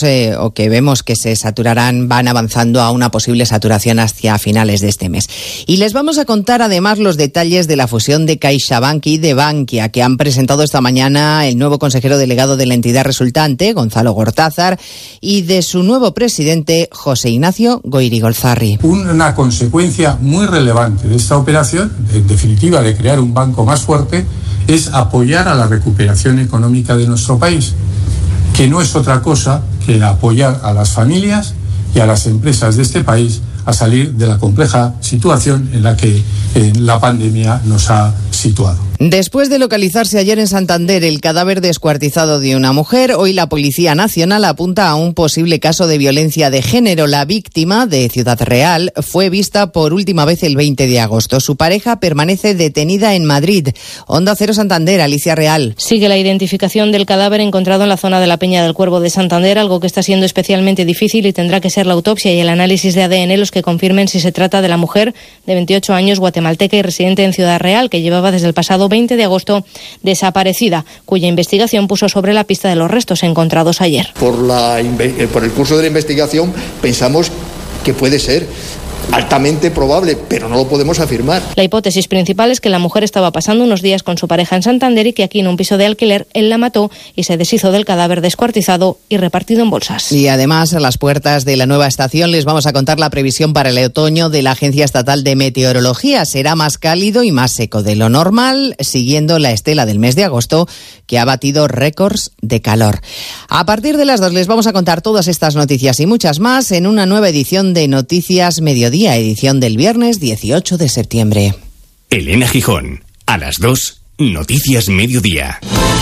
que vemos que se saturarán, van avanzando a una posible saturación hacia finales de este mes. Y les vamos a contar además los detalles de la fusión de CaixaBank y de Bankia, que han presentado esta mañana el nuevo consejero delegado de la entidad resultante, Gonzalo Gortázar, y de su nuevo presidente, José Ignacio Goirigolzarri. Una consecuencia muy relevante de esta operación, en definitiva de crear un banco más fuerte, es apoyar a la recuperación económica de nuestro país, que no es otra cosa que apoyar a las familias y a las empresas de este país a salir de la compleja situación en la que la pandemia nos ha situado. Después de localizarse ayer en Santander el cadáver descuartizado de una mujer, hoy la Policía Nacional apunta a un posible caso de violencia de género. La víctima, de Ciudad Real, fue vista por última vez el 20 de agosto. Su pareja permanece detenida en Madrid. Onda Cero Santander, Alicia Real. Sigue la identificación del cadáver encontrado en la zona de la Peña del Cuervo de Santander, algo que está siendo especialmente difícil y tendrá que ser la autopsia y el análisis de ADN los que confirmen si se trata de la mujer de 28 años guatemalteca y residente en Ciudad Real, que llevaba desde el pasado 20 de agosto desaparecida, cuya investigación puso sobre la pista de los restos encontrados ayer. Por el curso de la investigación pensamos que puede ser altamente probable, pero no lo podemos afirmar. La hipótesis principal es que la mujer estaba pasando unos días con su pareja en Santander y que aquí en un piso de alquiler él la mató y se deshizo del cadáver descuartizado y repartido en bolsas. Y además, a las puertas de la nueva estación les vamos a contar la previsión para el otoño de la Agencia Estatal de Meteorología. Será más cálido y más seco de lo normal, siguiendo la estela del mes de agosto, que ha batido récords de calor. A partir de las 2 les vamos a contar todas estas noticias y muchas más en una nueva edición de Noticias Mediodía, edición del viernes 18 de septiembre. Elena Gijón, a las 2, Noticias Mediodía.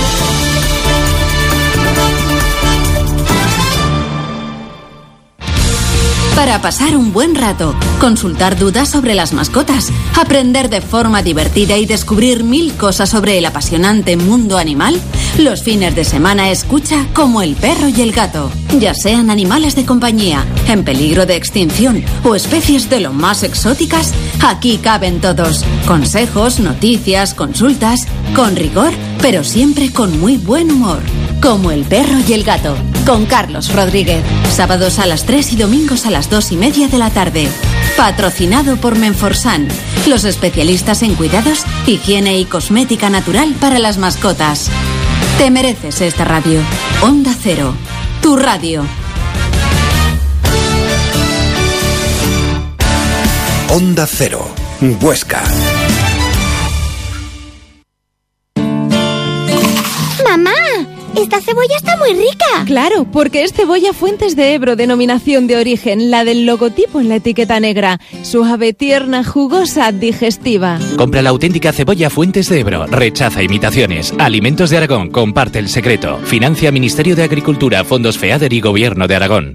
Para pasar un buen rato, consultar dudas sobre las mascotas, aprender de forma divertida y descubrir 1000 cosas sobre el apasionante mundo animal, los fines de semana escucha Como el perro y el gato. Ya sean animales de compañía, en peligro de extinción o especies de lo más exóticas, aquí caben todos. Consejos, noticias, consultas, con rigor, pero siempre con muy buen humor. Como el perro y el gato, con Carlos Rodríguez. Sábados a las 3 y domingos a las 2:30 de la tarde. Patrocinado por Menforsan, los especialistas en cuidados, higiene y cosmética natural para las mascotas. Te mereces esta radio. Onda Cero, tu radio. Onda Cero, Huesca. ¡Mamá! ¡Esta cebolla está muy rica! Claro, porque es cebolla Fuentes de Ebro, denominación de origen, la del logotipo en la etiqueta negra. Suave, tierna, jugosa, digestiva. Compra la auténtica cebolla Fuentes de Ebro. Rechaza imitaciones. Alimentos de Aragón, comparte el secreto. Financia Ministerio de Agricultura, Fondos FEADER y Gobierno de Aragón.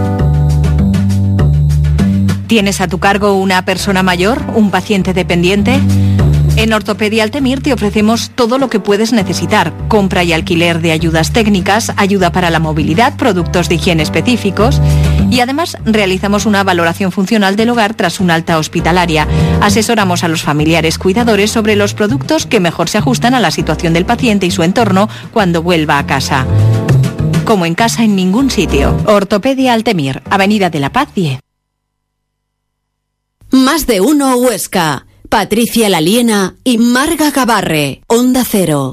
¿Tienes a tu cargo una persona mayor, un paciente dependiente? En Ortopedia Altemir te ofrecemos todo lo que puedes necesitar. Compra y alquiler de ayudas técnicas, ayuda para la movilidad, productos de higiene específicos y además realizamos una valoración funcional del hogar tras una alta hospitalaria. Asesoramos a los familiares cuidadores sobre los productos que mejor se ajustan a la situación del paciente y su entorno cuando vuelva a casa. Como en casa en ningún sitio. Ortopedia Altemir, Avenida de la Paz 10. Más de uno Huesca. Patricia Laliena y Marga Gabarre. Onda Cero.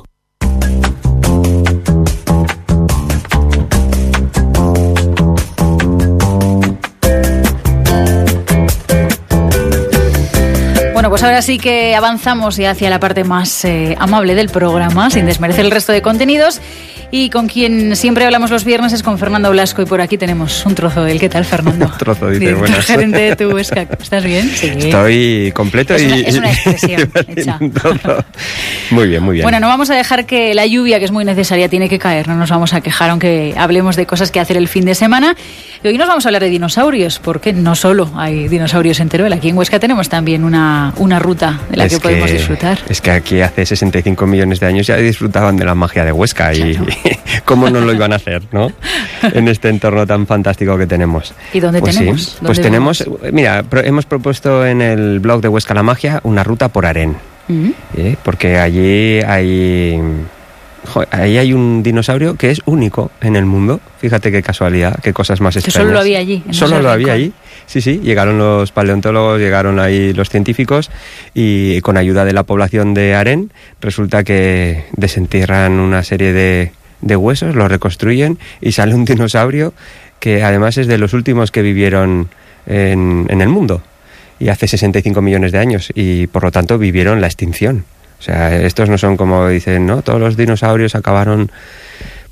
Bueno, pues ahora sí que avanzamos ya hacia la parte más amable del programa, sin desmerecer el resto de contenidos. Y con quien siempre hablamos los viernes es con Fernando Blasco, y por aquí tenemos un trozo de él. ¿Qué tal, Fernando? Un trozo, dice, buenas. Gerente de tu Huesca. ¿Estás bien? Sí. Estoy completo es una expresión hecha. Muy bien, muy bien. Bueno, no vamos a dejar que la lluvia, que es muy necesaria, tiene que caer. No nos vamos a quejar, aunque hablemos de cosas que hacer el fin de semana. Y hoy nos vamos a hablar de dinosaurios, porque no solo hay dinosaurios en Teruel. Aquí en Huesca tenemos también una ruta de la que podemos disfrutar. Es que aquí hace 65 millones de años ya disfrutaban de la magia de Huesca, claro. Y cómo no lo iban a hacer, ¿no? En este entorno tan fantástico que tenemos. ¿Y dónde tenemos? Sí, pues tenemos, mira, hemos propuesto en el blog de Huesca la Magia una ruta por Arén. Porque allí hay un dinosaurio que es único en el mundo. Fíjate qué casualidad, qué cosas más extrañas. Solo lo había allí. Solo lo había allí. Sí, llegaron los paleontólogos, llegaron ahí los científicos y con ayuda de la población de Arén resulta que desentierran una serie de huesos, los reconstruyen y sale un dinosaurio que además es de los últimos que vivieron en el mundo y hace 65 millones de años y por lo tanto vivieron la extinción. O sea, estos no son como dicen, ¿no? Todos los dinosaurios acabaron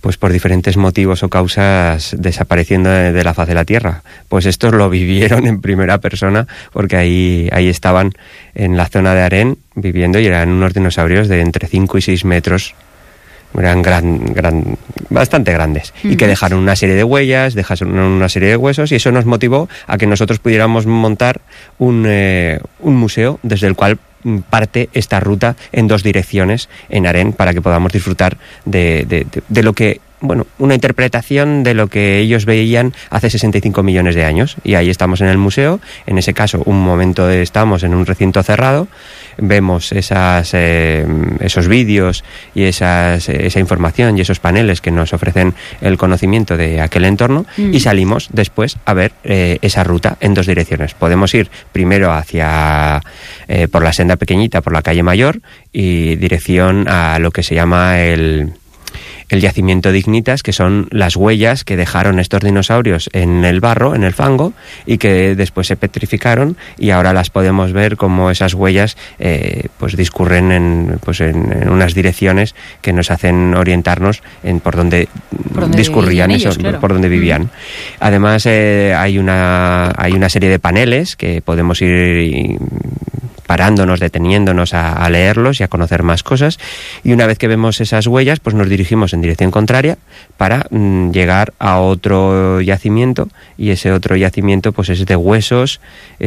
pues por diferentes motivos o causas desapareciendo de la faz de la Tierra. Pues estos lo vivieron en primera persona, porque ahí estaban en la zona de Arenys viviendo, y eran unos dinosaurios de entre 5 y 6 metros. Eran bastante grandes, y que dejaron una serie de huellas, dejaron una serie de huesos, y eso nos motivó a que nosotros pudiéramos montar un museo desde el cual parte esta ruta en 2 direcciones en Arenys, para que podamos disfrutar de lo que, bueno, una interpretación de lo que ellos veían hace 65 millones de años. Y ahí estamos en el museo. En ese caso, un momento estamos en un recinto cerrado, vemos esos vídeos y esa información y esos paneles que nos ofrecen el conocimiento de aquel entorno, y salimos después a ver esa ruta en 2 direcciones. Podemos ir primero hacia por la senda pequeñita, por la calle Mayor, y dirección a lo que se llama el yacimiento de Ignitas, que son las huellas que dejaron estos dinosaurios en el barro, en el fango, y que después se petrificaron, y ahora las podemos ver como esas huellas pues discurren en unas direcciones que nos hacen orientarnos en por dónde discurrían ellos, claro, por dónde vivían. Además hay una serie de paneles que podemos ir parándonos, deteniéndonos a leerlos y a conocer más cosas, y una vez que vemos esas huellas, pues nos dirigimos en dirección contraria para llegar a otro yacimiento, y ese otro yacimiento pues es de huesos,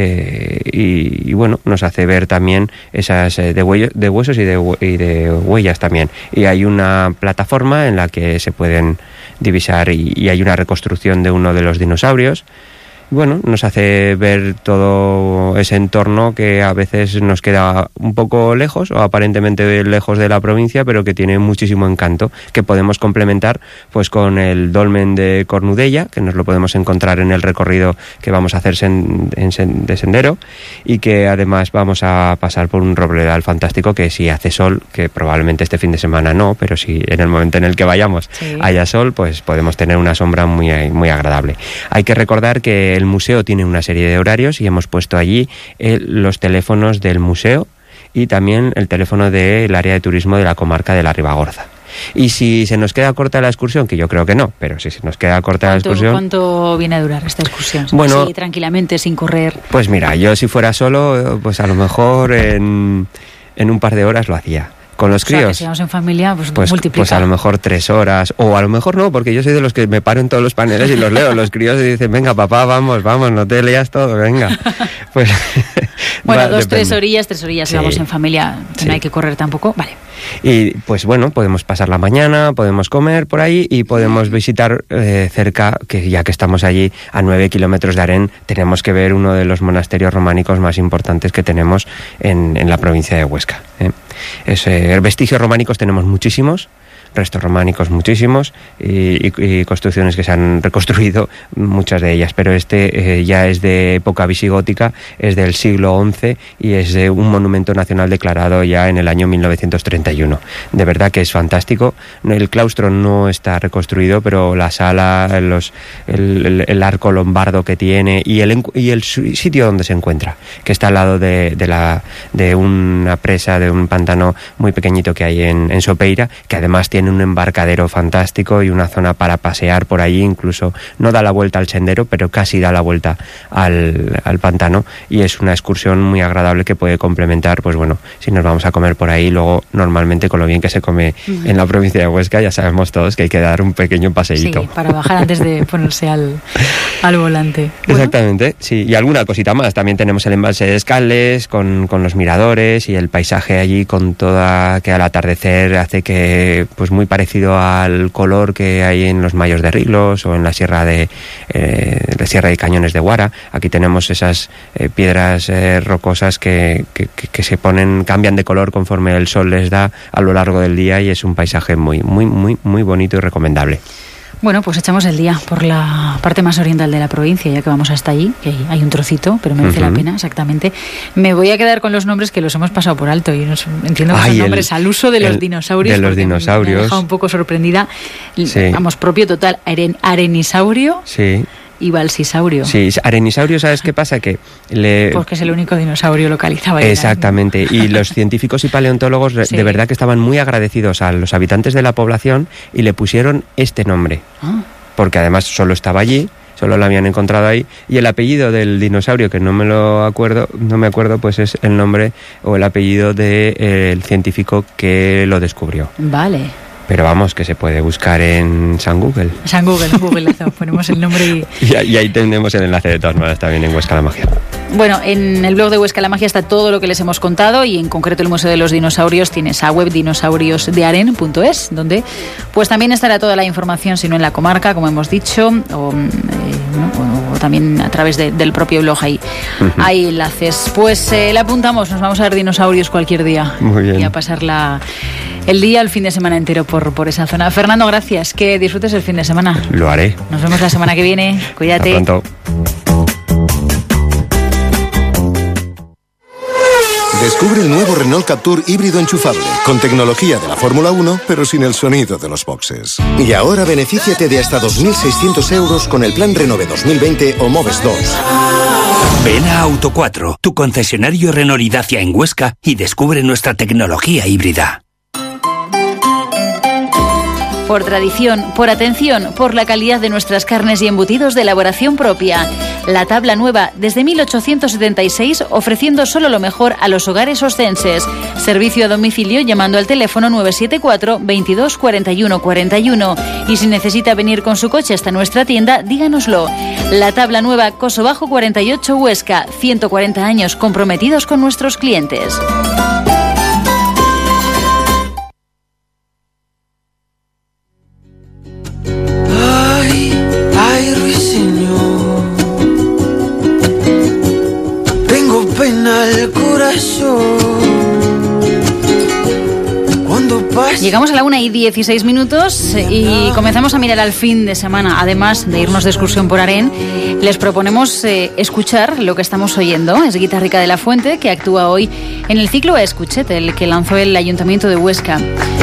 y bueno, nos hace ver también esas de huesos y de huellas también, y hay una plataforma en la que se pueden divisar, y hay una reconstrucción de uno de los dinosaurios. Bueno, nos hace ver todo ese entorno que a veces nos queda un poco lejos, o aparentemente lejos de la provincia, pero que tiene muchísimo encanto, que podemos complementar pues con el dolmen de Cornudella, que nos lo podemos encontrar en el recorrido que vamos a hacer de sendero, y que además vamos a pasar por un robledal fantástico, que si hace sol, que probablemente este fin de semana no, pero si en el momento en el que vayamos haya sol, pues podemos tener una sombra muy, muy agradable. Hay que recordar que el museo tiene una serie de horarios, y hemos puesto allí los teléfonos del museo y también el teléfono del área de turismo de la comarca de la Ribagorza. Y si se nos queda corta la excursión, que yo creo que no, pero si se nos queda corta la excursión... ¿Cuánto viene a durar esta excursión? Bueno, así, tranquilamente, sin correr. Pues mira, yo si fuera solo, pues a lo mejor en un par de horas lo hacía. Con los críos. O sea, que si vamos en familia, pues multiplica. Pues a lo mejor 3 horas, o a lo mejor no, porque yo soy de los que me paro en todos los paneles y los leo. Los críos y dicen, venga papá, vamos, no te leas todo, venga. Pues bueno, 3 orillas, si vamos en familia, no hay que correr tampoco, vale. Y pues bueno, podemos pasar la mañana, podemos comer por ahí, y podemos visitar cerca, que ya que estamos allí a 9 kilómetros de Arenys, tenemos que ver uno de los monasterios románicos más importantes que tenemos en la provincia de Huesca. Vestigios románicos tenemos muchísimos, restos románicos muchísimos, y construcciones que se han reconstruido, muchas de ellas, pero ya es de época visigótica, es del siglo XI, y es de un monumento nacional declarado ya en el año 1931. De verdad que es fantástico. El claustro no está reconstruido, pero la sala, el arco lombardo que tiene, y el sitio donde se encuentra, que está al lado de una presa, de un pantano muy pequeñito que hay en Sopeira, que además tiene un embarcadero fantástico y una zona para pasear por allí, incluso no da la vuelta al sendero, pero casi da la vuelta al pantano, y es una excursión muy agradable que puede complementar, pues bueno, si nos vamos a comer por ahí, luego normalmente con lo bien que se come en la provincia de Huesca, ya sabemos todos que hay que dar un pequeño paseíto. Sí, para bajar antes de ponerse al volante. Exactamente, sí, y alguna cosita más. También tenemos el embalse de Escales con los miradores, y el paisaje allí con que al atardecer hace que pues muy parecido al color que hay en los Mayos de Riglos o en la Sierra de Cañones de Guara. Aquí tenemos esas piedras rocosas que cambian de color conforme el sol les da a lo largo del día, y es un paisaje muy, muy, muy, muy bonito y recomendable. Bueno, pues echamos el día por la parte más oriental de la provincia, ya que vamos hasta allí, que hay un trocito, pero merece la pena, exactamente. Me voy a quedar con los nombres que los hemos pasado por alto, y entiendo que son nombres al uso de los dinosaurios. De los dinosaurios. Me ha dejado un poco sorprendida. Sí. Vamos, propio total, arenisaurio. Sí. y Balsisaurio. Sí, arenisaurio, ¿sabes qué pasa? Que porque es el único dinosaurio localizado. Exactamente, y los científicos y paleontólogos de verdad que estaban muy agradecidos a los habitantes de la población y le pusieron este nombre, porque además solo estaba allí, solo lo habían encontrado ahí, y el apellido del dinosaurio, que no me acuerdo, pues es el nombre o el apellido del científico que lo descubrió. Vale. Pero vamos, que se puede buscar en San Google. San Google, ponemos el nombre y ahí tendremos el enlace de todas maneras también en Huesca la Magia. Bueno, en el blog de Huesca la Magia está todo lo que les hemos contado, y en concreto el Museo de los Dinosaurios tiene esa web dinosauriosdearen.es, donde pues también estará toda la información, si no en la comarca, como hemos dicho, o también a través del propio blog hay enlaces. Pues le apuntamos, nos vamos a ver dinosaurios cualquier día. Muy bien. Y a pasar el día, el fin de semana entero por esa zona. Fernando, gracias, que disfrutes el fin de semana. Lo haré. Nos vemos la semana que viene, cuídate. Hasta pronto. Descubre el nuevo Renault Captur híbrido enchufable, con tecnología de la Fórmula 1, pero sin el sonido de los boxes. Y ahora benefíciate de hasta 2.600 euros con el plan Renove 2020 o Moves 2. Ven a Auto 4, tu concesionario Renault y Dacia en Huesca, y descubre nuestra tecnología híbrida. Por tradición, por atención, por la calidad de nuestras carnes y embutidos de elaboración propia. La Tabla Nueva, desde 1876, ofreciendo solo lo mejor a los hogares ostenses. Servicio a domicilio llamando al teléfono 974 22 41 41. Y si necesita venir con su coche hasta nuestra tienda, díganoslo. La Tabla Nueva, Coso Bajo 48 Huesca. 140 años comprometidos con nuestros clientes. Ay, ruiseñor, tengo pena al corazón. Llegamos a la 1:16 y comenzamos a mirar al fin de semana. Además de irnos de excursión por Aren, les proponemos escuchar lo que estamos oyendo. Es Guitarrica de la Fuente, que actúa hoy en el ciclo Escuchet, el que lanzó el Ayuntamiento de Huesca.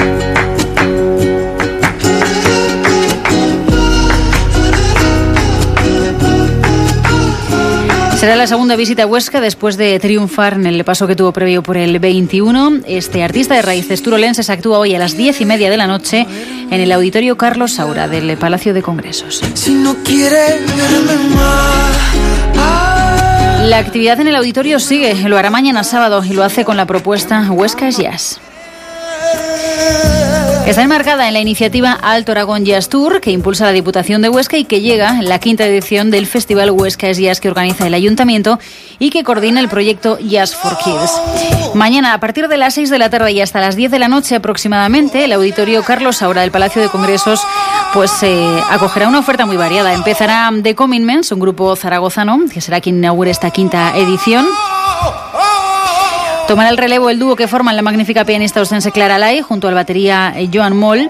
Será la segunda visita a Huesca después de triunfar en el paso que tuvo previo por el 21. Este artista de raíces turolenses actúa hoy a las 10:30 de la noche en el Auditorio Carlos Saura del Palacio de Congresos. Si no quiere verme más. La actividad en el auditorio sigue, lo hará mañana sábado y lo hace con la propuesta Huesca Jazz. Está enmarcada en la iniciativa Alto Aragón Jazz Tour, que impulsa la Diputación de Huesca y que llega en la 5ª edición del Festival Huesca Jazz, que organiza el Ayuntamiento y que coordina el proyecto Jazz for Kids. Mañana, a partir de las 6 de la tarde y hasta las 10 de la noche aproximadamente, el Auditorio Carlos Saura del Palacio de Congresos acogerá una oferta muy variada. Empezará The Commitments, un grupo zaragozano, que será quien inaugure esta 5ª edición. Tomará el relevo el dúo que forman la magnífica pianista ostense Clara Lai junto al batería Joan Moll.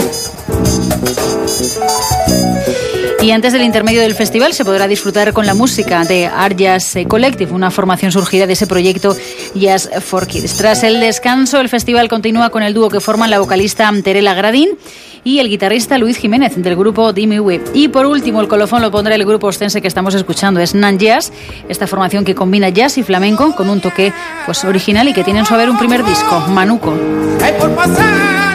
Y antes del intermedio del festival se podrá disfrutar con la música de Art Jazz Collective, una formación surgida de ese proyecto Jazz for Kids. Tras el descanso, el festival continúa con el dúo que forman la vocalista Terela Gradín y el guitarrista Luis Jiménez del grupo Dimi Whip. Y por último, el colofón lo pondrá el grupo ostense que estamos escuchando, es Nan Jazz, esta formación que combina jazz y flamenco con un toque original y que tiene en su haber un primer disco, Manuco. Ay, por pasar.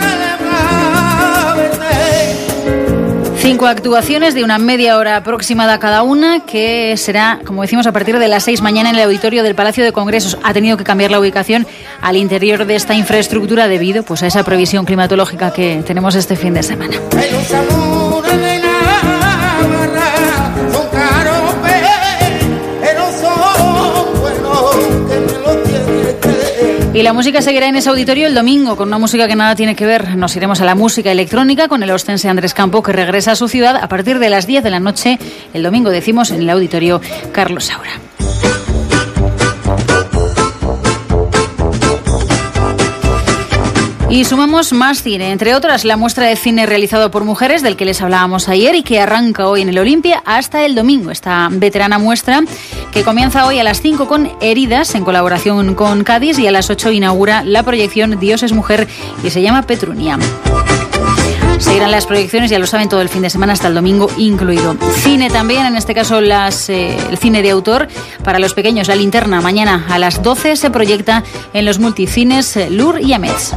5 actuaciones de una media hora aproximada cada una, que será, como decimos, a partir de las 6 mañana en el auditorio del Palacio de Congresos. Ha tenido que cambiar la ubicación al interior de esta infraestructura debido a esa previsión climatológica que tenemos este fin de semana. Y la música seguirá en ese auditorio el domingo con una música que nada tiene que ver. Nos iremos a la música electrónica con el ostense Andrés Campo, que regresa a su ciudad a partir de las 10 de la noche el domingo, decimos, en el auditorio Carlos Saura. Y sumamos más cine, entre otras la muestra de cine realizado por mujeres del que les hablábamos ayer y que arranca hoy en el Olimpia hasta el domingo. Esta veterana muestra que comienza hoy a las 5 con Heridas en colaboración con Cádiz y a las 8 inaugura la proyección Dios es mujer y se llama Petrunia. Seguirán las proyecciones, ya lo saben, todo el fin de semana hasta el domingo incluido. Cine también, en este caso el cine de autor para los pequeños, La Linterna. Mañana a las 12 se proyecta en los multicines Lur y Amets.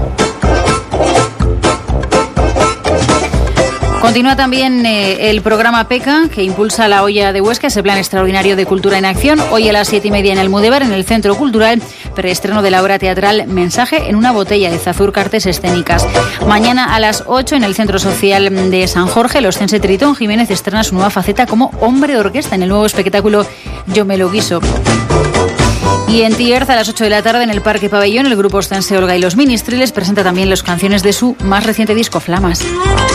Continúa también el programa PECA, que impulsa la Olla de Huesca, ese plan extraordinario de cultura en acción. Hoy a las 7:30 en Almudévar, en el Centro Cultural, preestreno de la obra teatral Mensaje en una botella, de Zazur Artes Escénicas. Mañana a las 8 en el Centro Social de San Jorge, el ostense Tritón Jiménez estrena su nueva faceta como hombre de orquesta en el nuevo espectáculo Yo me lo guiso. Y en Tierz, a las 8 de la tarde en el Parque Pabellón, el grupo ostense Olga y los Ministriles presenta también las canciones de su más reciente disco, Flamas.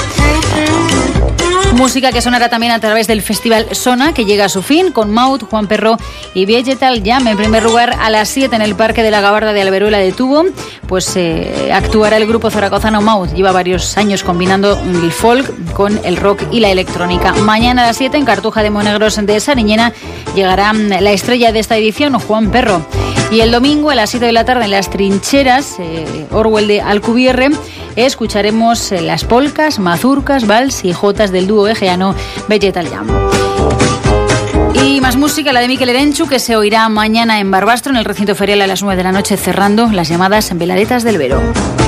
Música que sonará también a través del Festival Sona, que llega a su fin con Maud, Juan Perro y Vegetal Jam. En primer lugar, a las 7 en el Parque de la Gabarda de Alberuela de Tubo, pues actuará el grupo zaragozano Maud. Lleva varios años combinando el folk con el rock y la electrónica. Mañana a las 7 en Cartuja de Monegros de Sariñena llegará la estrella de esta edición, Juan Perro. Y el domingo a las 7 de la tarde en Las Trincheras, Orwell de Alcubierre, escucharemos las polcas, mazurcas, vals y jotas del dúo egeano Vegetal Jam. Y más música, la de Mikel Erenchu, que se oirá mañana en Barbastro, en el recinto ferial a las 9 de la noche, cerrando las llamadas velaretas del Vero.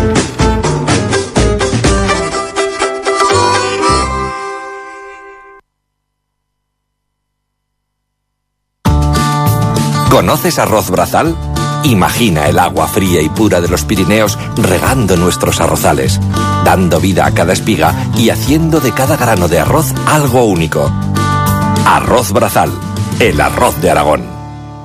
¿Conoces Arroz Brazal? Imagina el agua fría y pura de los Pirineos regando nuestros arrozales, dando vida a cada espiga y haciendo de cada grano de arroz algo único. Arroz Brazal, el arroz de Aragón.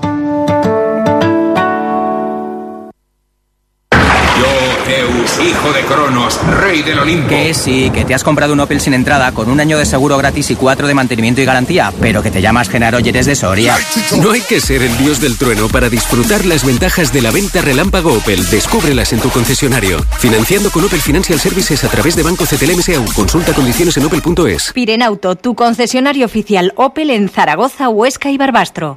Hijo de Cronos, rey del Olimpo. Que sí, que te has comprado un Opel sin entrada con 1 año de seguro gratis y 4 de mantenimiento y garantía, pero que te llamas Genaro y eres de Soria. No hay que ser el dios del trueno para disfrutar las ventajas de la venta relámpago Opel. Descúbrelas en tu concesionario. Financiando con Opel Financial Services a través de Banco CTLM SEU. Consulta condiciones en opel.es. Pirenauto, tu concesionario oficial Opel en Zaragoza, Huesca y Barbastro.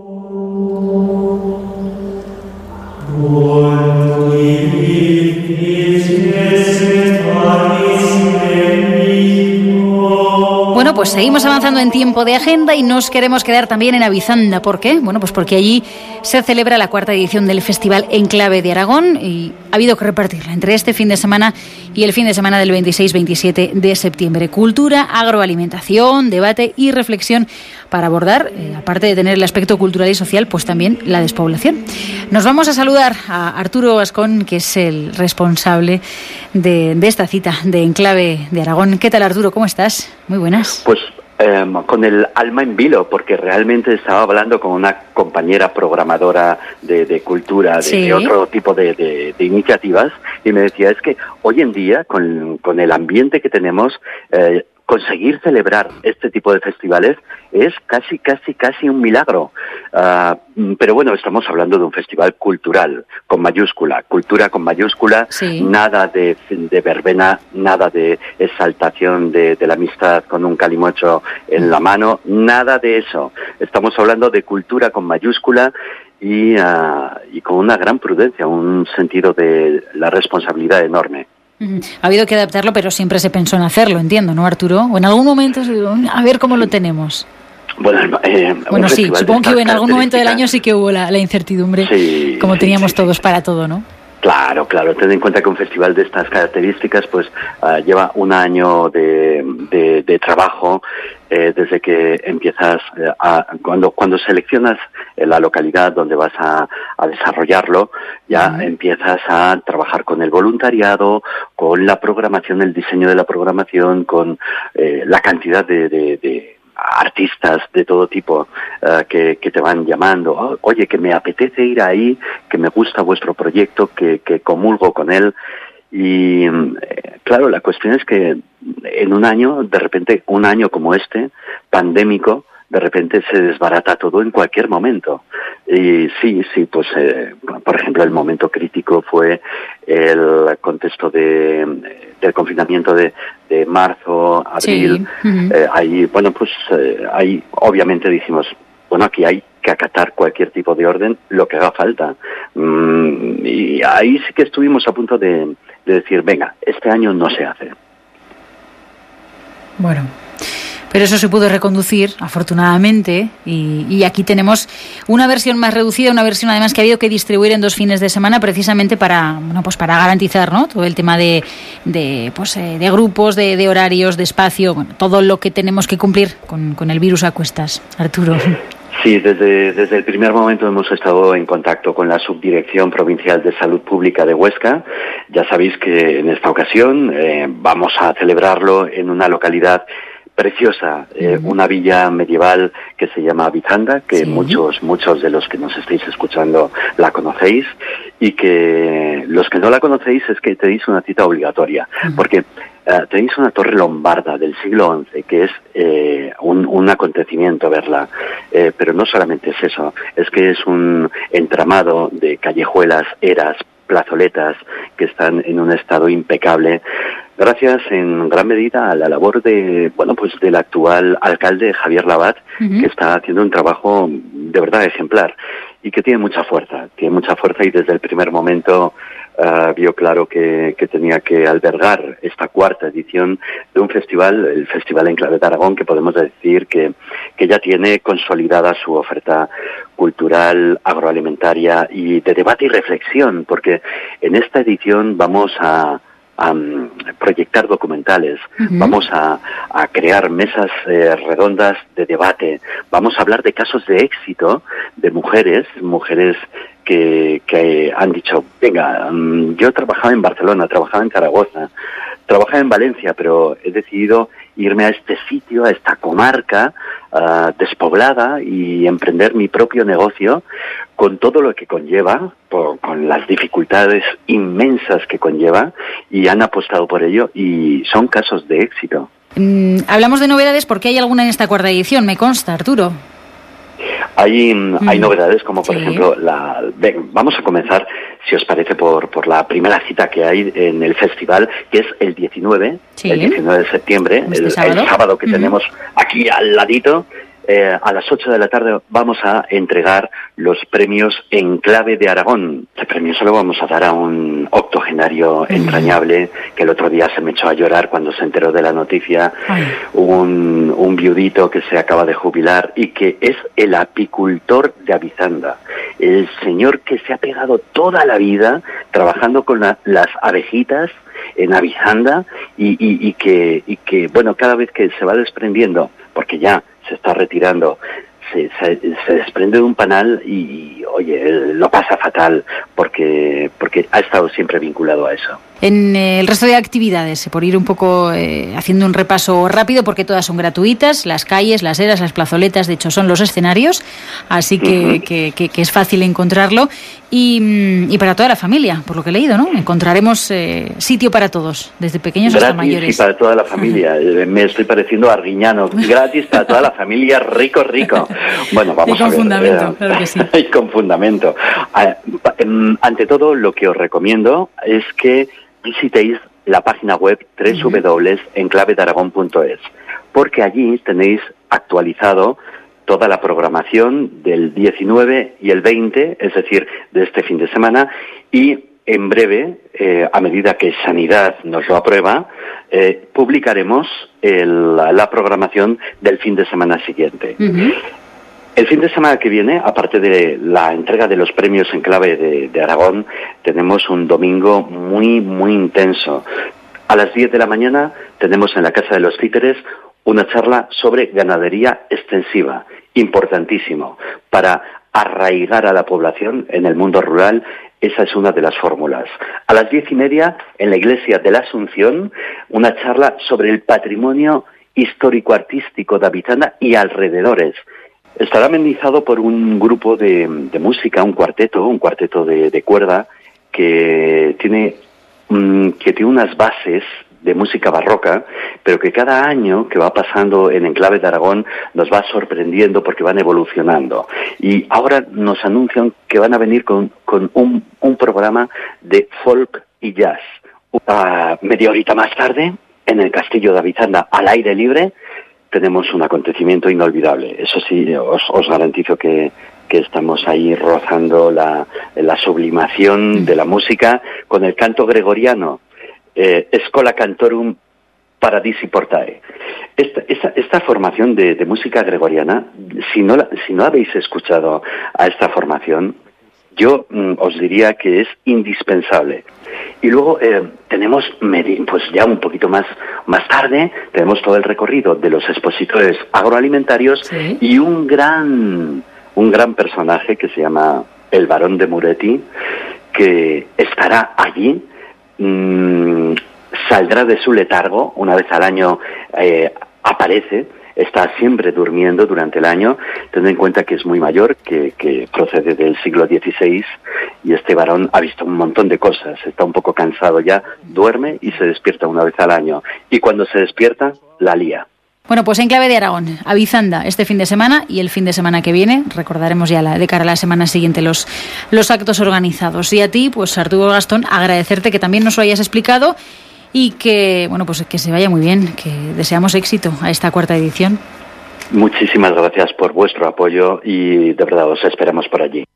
Bueno, pues seguimos avanzando en tiempo de agenda y nos queremos quedar también en Avizanda. ¿Por qué? Bueno, pues porque allí se celebra la 4ª edición del Festival Enclave de Aragón y ha habido que repartirla entre este fin de semana y el fin de semana del 26-27 de septiembre. Cultura, agroalimentación, debate y reflexión para abordar, aparte de tener el aspecto cultural y social, pues también la despoblación. Nos vamos a saludar a Arturo Ascón, que es el responsable de esta cita de Enclave de Aragón. ¿Qué tal, Arturo? ¿Cómo estás? Muy buenas. Pues con el alma en vilo, porque realmente estaba hablando con una compañera programadora de cultura, de otro tipo de iniciativas, y me decía, es que hoy en día, con el ambiente que tenemos, conseguir celebrar este tipo de festivales es casi un milagro. Pero bueno, estamos hablando de un festival cultural, con mayúscula, cultura con mayúscula, nada de verbena, nada de exaltación de la amistad con un calimocho en la mano, nada de eso. Estamos hablando de cultura con mayúscula y con una gran prudencia, un sentido de la responsabilidad enorme. Ha habido que adaptarlo, pero siempre se pensó en hacerlo, entiendo, ¿no, Arturo? O en algún momento, a ver cómo lo tenemos. Bueno, sí, supongo que en algún momento del año sí que hubo la incertidumbre, como teníamos todos para todo, ¿no? Claro, ten en cuenta que un festival de estas características pues lleva un año de trabajo desde que empiezas cuando seleccionas la localidad donde vas a desarrollarlo, ya empiezas a trabajar con el voluntariado, con la programación, el diseño de la programación, con la cantidad de artistas de todo tipo que te van llamando. Oye, que me apetece ir ahí, que me gusta vuestro proyecto, que comulgo con él. Y claro, la cuestión es que en un año, de repente, un año como este, pandémico, de repente se desbarata todo en cualquier momento. Y sí, pues por ejemplo, el momento crítico fue el contexto del confinamiento de marzo, abril. Ahí, ahí obviamente dijimos, bueno, aquí hay que acatar cualquier tipo de orden, lo que haga falta. Y ahí sí que estuvimos a punto de decir, venga, este año no se hace. Bueno, pero eso se pudo reconducir, afortunadamente, y aquí tenemos una versión más reducida, una versión además que ha habido que distribuir en 2 fines de semana precisamente para garantizar, ¿no?, todo el tema de grupos, de horarios, de espacio, bueno, todo lo que tenemos que cumplir con el virus a cuestas. Arturo. Sí, desde el primer momento hemos estado en contacto con la Subdirección Provincial de Salud Pública de Huesca. Ya sabéis que en esta ocasión vamos a celebrarlo en una localidad preciosa, una villa medieval que se llama Avizanda, que muchos de los que nos estáis escuchando la conocéis, y que los que no la conocéis es que tenéis una cita obligatoria, porque tenéis una torre lombarda del siglo XI, que es un acontecimiento verla, pero no solamente es eso, es que es un entramado de callejuelas, eras, plazoletas que están en un estado impecable, gracias en gran medida a la labor del actual alcalde Javier Labat, que está haciendo un trabajo de verdad ejemplar y que tiene mucha fuerza y desde el primer momento vio claro que tenía que albergar esta 4ª edición de un festival, el Festival Enclave de Aragón, que podemos decir que ya tiene consolidada su oferta cultural, agroalimentaria y de debate y reflexión, porque en esta edición vamos a proyectar documentales, vamos a crear mesas redondas de debate, vamos a hablar de casos de éxito de mujeres que han dicho, venga, yo trabajaba en Barcelona, trabajaba en Zaragoza, trabajaba en Valencia, pero he decidido irme a este sitio, a esta comarca despoblada y emprender mi propio negocio con todo lo que conlleva, con las dificultades inmensas que conlleva, y han apostado por ello y son casos de éxito. Hablamos de novedades porque hay alguna en esta 4ª edición, me consta, Arturo. Hay novedades como por ejemplo vamos a comenzar, si os parece, por la primera cita que hay en el festival, que es el 19 de septiembre, el sábado que tenemos aquí al ladito. A las 8 de la tarde vamos a entregar los premios Enclave de Aragón. Este premio se lo vamos a dar a un octogenario entrañable que el otro día se me echó a llorar cuando se enteró de la noticia. Un viudito que se acaba de jubilar y que es el apicultor de Avizanda. El señor que se ha pegado toda la vida trabajando con las abejitas en Avizanda y que, bueno, cada vez que se va desprendiendo, porque ya se está retirando, se desprende de un panal y oye, lo pasa fatal porque ha estado siempre vinculado a eso. En el resto de actividades, por ir un poco haciendo un repaso rápido, porque todas son gratuitas, las calles, las eras, las plazoletas, de hecho son los escenarios, así que es fácil encontrarlo, y para toda la familia, por lo que he leído, ¿no? Encontraremos sitio para todos, desde pequeños hasta mayores. Y para toda la familia, me estoy pareciendo arguiñano, gratis para toda la familia, rico. Bueno, vamos a ver. Y con fundamento, claro que sí. Y con fundamento. Ante todo, lo que os recomiendo es que visitéis la página web www.enclavedaragón.es, porque allí tenéis actualizado toda la programación del 19 y el 20, es decir, de este fin de semana, y en breve, a medida que Sanidad nos lo aprueba, publicaremos la programación del fin de semana siguiente. El fin de semana que viene, aparte de la entrega de los premios Enclave de Aragón, tenemos un domingo muy intenso. A las 10 de la mañana tenemos en la Casa de los Títeres una charla sobre ganadería extensiva, importantísimo, para arraigar a la población en el mundo rural. Esa es una de las fórmulas. A las 10:30, en la Iglesia de la Asunción, una charla sobre el patrimonio histórico-artístico de Avizanda y alrededores. Estará amenizado por un grupo de música, un cuarteto de cuerda que tiene unas bases de música barroca, pero que cada año que va pasando en Enclave de Aragón nos va sorprendiendo porque van evolucionando. Y ahora nos anuncian que van a venir con un programa de folk y jazz. Media horita más tarde, en el Castillo de Avizanda, al aire libre, tenemos un acontecimiento inolvidable. Eso sí, os garantizo que estamos ahí rozando la sublimación de la música con el canto gregoriano. Schola Cantorum Paradisi Portae. Esta formación de música gregoriana, si no habéis escuchado a esta formación, yo os diría que es indispensable. Y luego tenemos, pues ya un poquito más tarde, tenemos todo el recorrido de los expositores agroalimentarios, ¿sí? Y un gran personaje que se llama el Barón de Muretti, que estará allí, saldrá de su letargo, una vez al año aparece, está siempre durmiendo durante el año. Tened en cuenta que es muy mayor, que procede del siglo XVI, y este varón ha visto un montón de cosas, está un poco cansado ya, duerme y se despierta una vez al año. Y cuando se despierta, la lía. Bueno, pues en clave de Aragón, Avizanda este fin de semana y el fin de semana que viene. Recordaremos ya de cara a la semana siguiente los actos organizados. Y a ti, pues Arturo Gastón, agradecerte que también nos lo hayas explicado y que, bueno, pues que se vaya muy bien, que deseamos éxito a esta 4ª edición. Muchísimas gracias por vuestro apoyo y de verdad os esperamos por allí.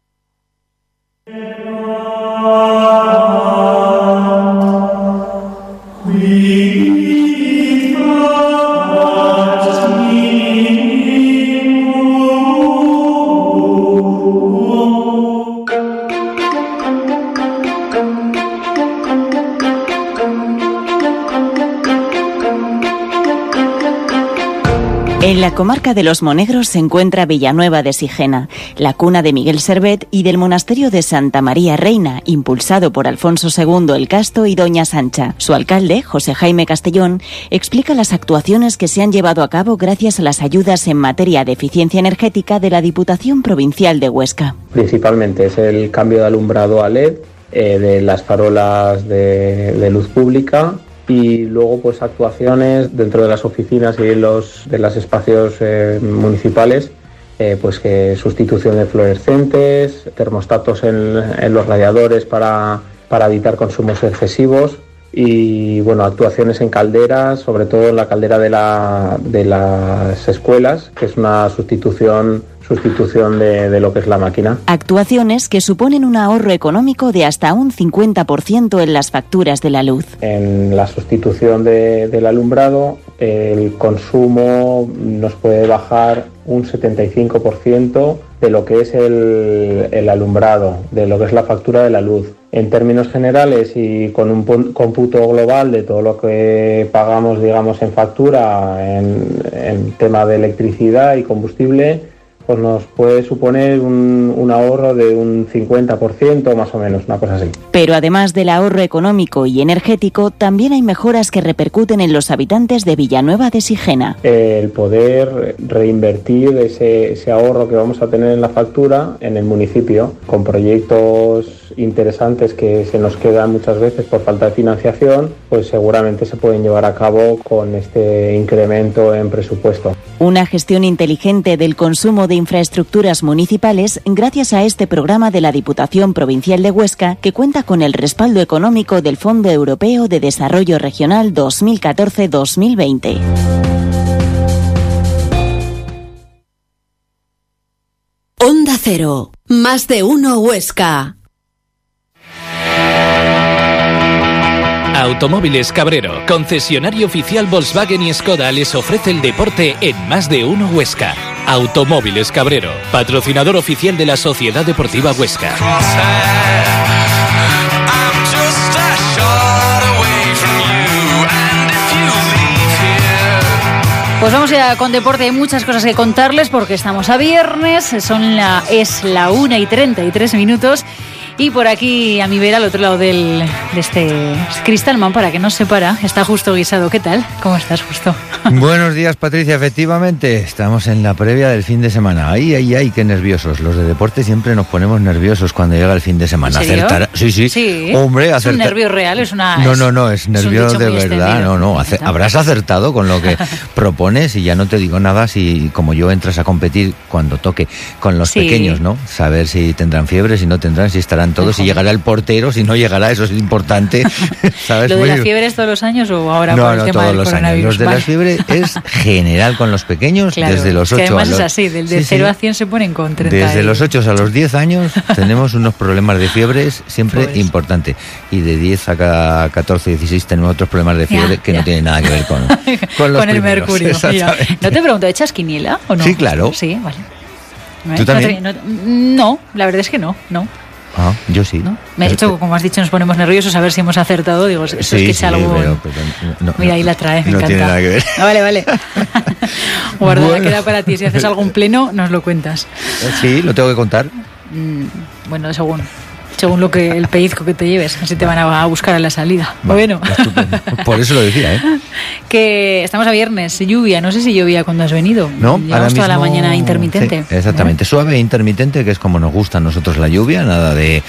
En la comarca de Los Monegros se encuentra Villanueva de Sigena, la cuna de Miguel Servet y del monasterio de Santa María Reina, impulsado por Alfonso II el Casto y Doña Sancha. Su alcalde, José Jaime Castellón, explica las actuaciones que se han llevado a cabo gracias a las ayudas en materia de eficiencia energética de la Diputación Provincial de Huesca. Principalmente es el cambio de alumbrado a LED, de las farolas de luz pública, y luego pues actuaciones dentro de las oficinas y de los espacios municipales, pues que sustitución de fluorescentes, termostatos en los radiadores para evitar consumos excesivos, y bueno, actuaciones en calderas, sobre todo en la caldera de las escuelas, que es una sustitución de lo que es la máquina. Actuaciones que suponen un ahorro económico de hasta un 50% en las facturas de la luz. En la sustitución del alumbrado, el consumo nos puede bajar un 75% de lo que es el alumbrado, de lo que es la factura de la luz. En términos generales y con un cómputo global de todo lo que pagamos, digamos, en factura, en tema de electricidad y combustible, pues nos puede suponer un ahorro de un 50% más o menos, una cosa así. Pero además del ahorro económico y energético, también hay mejoras que repercuten en los habitantes de Villanueva de Sigena. El poder reinvertir ese ahorro que vamos a tener en la factura en el municipio, con proyectos interesantes que se nos quedan muchas veces por falta de financiación, pues seguramente se pueden llevar a cabo con este incremento en presupuesto. Una gestión inteligente del consumo de infraestructuras municipales gracias a este programa de la Diputación Provincial de Huesca, que cuenta con el respaldo económico del Fondo Europeo de Desarrollo Regional 2014-2020. Onda Cero, más de uno Huesca. Automóviles Cabrero, concesionario oficial Volkswagen y Skoda, les ofrece el deporte en Más de Uno Huesca. Automóviles Cabrero, patrocinador oficial de la Sociedad Deportiva Huesca. Pues vamos ya con deporte, hay muchas cosas que contarles porque estamos a viernes, es la 1:33. Y por aquí, a mi vera, al otro lado de este Cristalman, para que no se separa, está Justo Guisado. ¿Qué tal? ¿Cómo estás, Justo? Buenos días, Patricia. Efectivamente, estamos en la previa del fin de semana. Ay, qué nerviosos. Los de deporte siempre nos ponemos nerviosos cuando llega el fin de semana. ¿En serio? Sí. Hombre, ¿Es un nervio real? ¿Es una...? No, es nervio de verdad. No. Habrás acertado con lo que propones y ya no te digo nada si, como yo, entras a competir cuando toque con los pequeños, ¿no? Saber si tendrán fiebre, si no tendrán, si estarán llegan todos, si llegará el portero, si no llegará, eso es importante. ¿Sabes? ¿Lo de la fiebre es todos los años o ahora por el tema del coronavirus? Los de la fiebre es general con los pequeños, claro, desde los 8 que además es así, de 0 a 100 se ponen con 30. Desde los 8 a los 10 años tenemos unos problemas de fiebres siempre importantes. Y de 10 a 14, 16 tenemos otros problemas de fiebre que no tienen nada que ver con los el mercurio. No te pregunto, ¿echas quiniela o no? Sí, claro. Sí, vale. ¿Tú también? No, la verdad es que no. Ah, yo sí. ¿No? Me has dicho, como has dicho, nos ponemos nerviosos a ver si hemos acertado. Digo, esto es que echa algo. Pero mira, ahí la trae, me no encanta. Tiene nada que ver. Vale. Guardada queda para ti. Si haces algún pleno, nos lo cuentas. Sí, lo tengo que contar. Bueno, según el pellizco que te lleves, así te van a buscar a la salida. Bueno. Estupendo. Por eso lo decía, Que estamos a viernes, lluvia. No sé si llovía cuando has venido. No, llevamos toda la mañana intermitente. Sí, exactamente, suave e intermitente, que es como nos gusta a nosotros la lluvia, nada de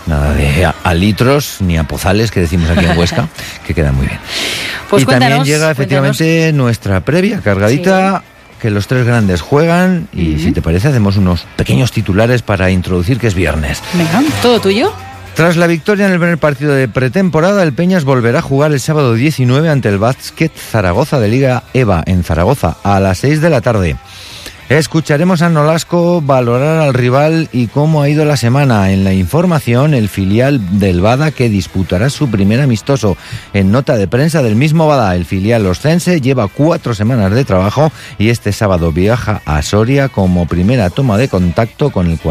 a litros ni a pozales, que decimos aquí en Huesca, que queda muy bien. Pues y también llega efectivamente nuestra previa cargadita. Sí. Que los tres grandes juegan y si te parece hacemos unos pequeños titulares para introducir que es viernes. Venga, ¿todo tuyo? Tras la victoria en el primer partido de pretemporada, el Peñas volverá a jugar el sábado 19 ante el Básquet Zaragoza de Liga EVA en Zaragoza a las 6 de la tarde. Escucharemos a Nolasco valorar al rival y cómo ha ido la semana. En la información, el filial del Bada, que disputará su primer amistoso. En nota de prensa del mismo Bada, el filial oscense lleva 4 semanas de trabajo y este sábado viaja a Soria como primera toma de contacto con el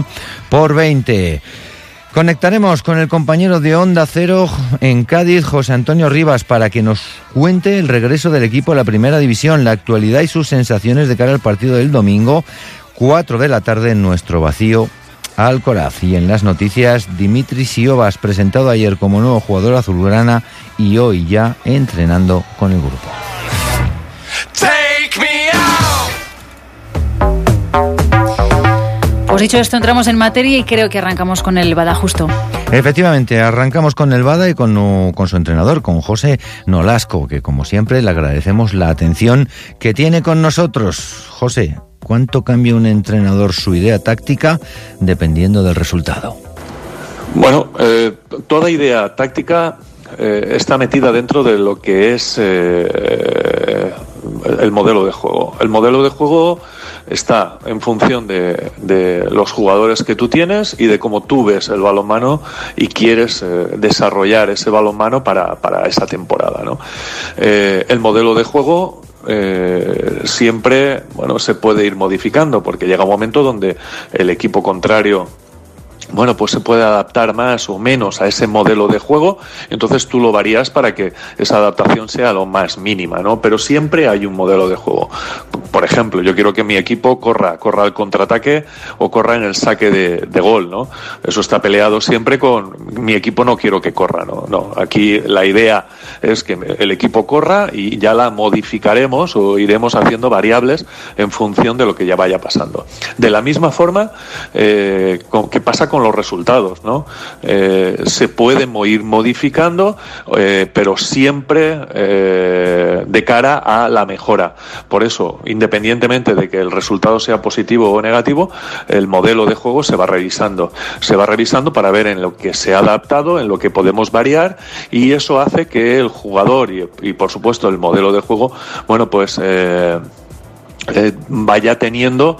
40x20. Conectaremos con el compañero de Onda Cero en Cádiz, José Antonio Rivas, para que nos cuente el regreso del equipo a la Primera División, la actualidad y sus sensaciones de cara al partido del domingo, 4 de la tarde en nuestro vacío Alcoraz. Y en las noticias, Dimitri Siovas, presentado ayer como nuevo jugador azulgrana y hoy ya entrenando con el grupo. Pues dicho esto, entramos en materia y creo que arrancamos con el Bada justo. Efectivamente, arrancamos con el Bada y con su entrenador, con José Nolasco, que como siempre le agradecemos la atención que tiene con nosotros. José, ¿cuánto cambia un entrenador su idea táctica dependiendo del resultado? Bueno, toda idea táctica está metida dentro de lo que es el modelo de juego. El modelo de juego está en función de los jugadores que tú tienes y de cómo tú ves el balonmano y quieres desarrollar ese balonmano para esa temporada, ¿no? El modelo de juego siempre, se puede ir modificando porque llega un momento donde el equipo contrario pues se puede adaptar más o menos a ese modelo de juego, entonces tú lo varías para que esa adaptación sea lo más mínima, ¿no? Pero siempre hay un modelo de juego. Por ejemplo, yo quiero que mi equipo corra al contraataque o corra en el saque de gol, ¿no? Eso está peleado siempre con mi equipo, no quiero que corra, no. Aquí la idea es que el equipo corra y ya la modificaremos o iremos haciendo variables en función de lo que ya vaya pasando. De la misma forma, ¿qué pasa con los resultados, ¿no? Se pueden ir modificando, pero siempre de cara a la mejora. Por eso, independientemente de que el resultado sea positivo o negativo, el modelo de juego se va revisando para ver en lo que se ha adaptado, en lo que podemos variar, y eso hace que el jugador y por supuesto el modelo de juego, vaya teniendo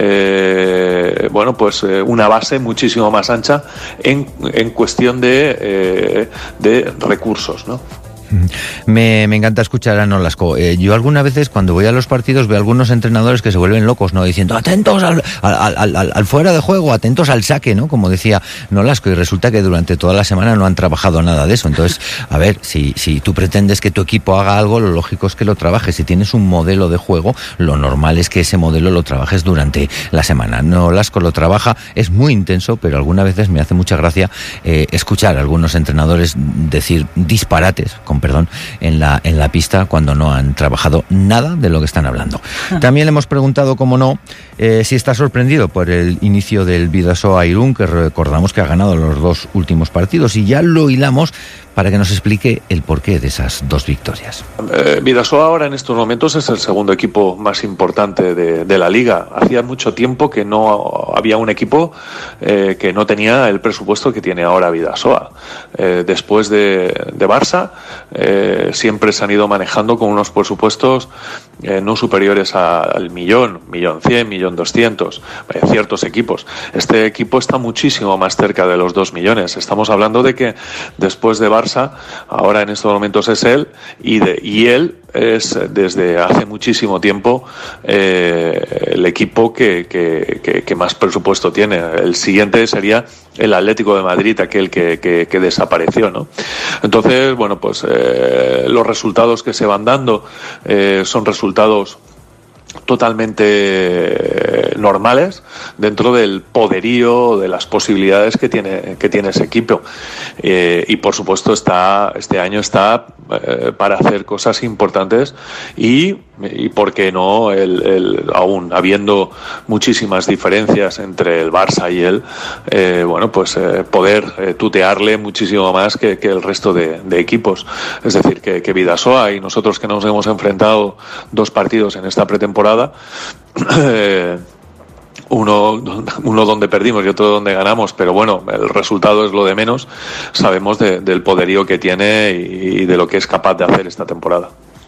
una base muchísimo más ancha en cuestión de recursos, ¿no? Me encanta escuchar a Nolasco. Yo algunas veces cuando voy a los partidos veo a algunos entrenadores que se vuelven locos, ¿no? Diciendo atentos al fuera de juego, atentos al saque, ¿no? Como decía Nolasco, y resulta que durante toda la semana no han trabajado nada de eso. Entonces, a ver, si tú pretendes que tu equipo haga algo, lo lógico es que lo trabajes. Si tienes un modelo de juego, lo normal es que ese modelo lo trabajes durante la semana. Nolasco lo trabaja, es muy intenso, pero algunas veces me hace mucha gracia escuchar a algunos entrenadores decir disparates, con en la pista cuando no han trabajado nada de lo que están hablando. También le hemos preguntado, como no, si está sorprendido por el inicio del Bidasoa Irún, que recordamos que ha ganado los 2 últimos partidos, y ya lo hilamos para que nos explique el porqué de esas 2 victorias. Bidasoa ahora en estos momentos es el segundo equipo más importante de la liga. Hacía mucho tiempo que no había un equipo que no tenía el presupuesto que tiene ahora Bidasoa. Después de Barça, siempre se han ido manejando con unos presupuestos no superiores al 1.100.000, 1.200.000, ciertos equipos. Este equipo está muchísimo más cerca de los 2 millones. Estamos hablando de que después de Barça, ahora en estos momentos es él, y él es desde hace muchísimo tiempo el equipo que más presupuesto tiene. El siguiente sería el Atlético de Madrid, aquel que desapareció, ¿no? Entonces, bueno, pues los resultados que se van dando son resultados totalmente normales dentro del poderío, de las posibilidades que tiene ese equipo, y por supuesto este año está para hacer cosas importantes y por qué no, aún habiendo muchísimas diferencias entre el Barça y él, poder tutearle muchísimo más que el resto de equipos. Es decir, que Bidasoa y nosotros, que nos hemos enfrentado 2 partidos en esta pretemporada, uno donde perdimos y otro donde ganamos, pero bueno, el resultado es lo de menos. Sabemos del poderío que tiene y de lo que es capaz de hacer esta temporada.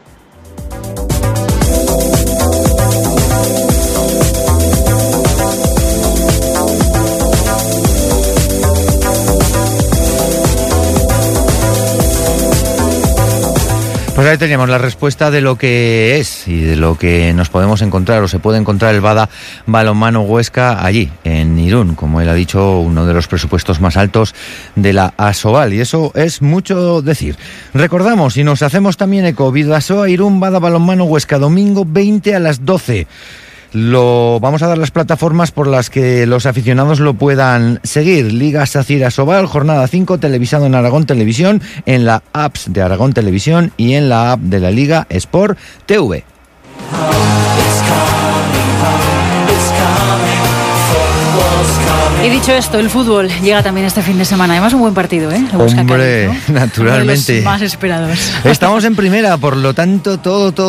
Pues ahí teníamos la respuesta de lo que es y de lo que nos podemos encontrar o se puede encontrar el Bada Balonmano Huesca allí, en Irún, como él ha dicho, uno de los presupuestos más altos de la ASOBAL, y eso es mucho decir. Recordamos y nos hacemos también eco: Bidasoa Irún, Bada Balonmano Huesca, domingo 20 a las 12. Vamos a dar las plataformas por las que los aficionados lo puedan seguir. Liga SACIR ASOBAL, jornada 5, televisado en Aragón Televisión, en la apps de Aragón Televisión y en la app de la Liga Sport TV. Y dicho esto, el fútbol llega también este fin de semana. Además, un buen partido, ¿eh? Hombre, Cádiz, ¿no? Naturalmente. Uno de los más esperados. Estamos en primera, por lo tanto,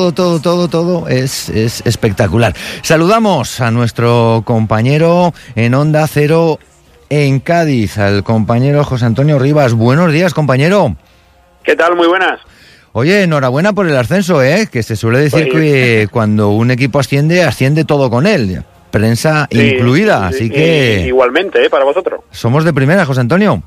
todo es espectacular. Saludamos a nuestro compañero en Onda Cero en Cádiz, al compañero José Antonio Rivas. Buenos días, compañero. ¿Qué tal? Muy buenas. Oye, enhorabuena por el ascenso, que se suele decir que cuando un equipo asciende todo con él. Prensa incluida, así que... Igualmente, para vosotros. Somos de primera, José Antonio.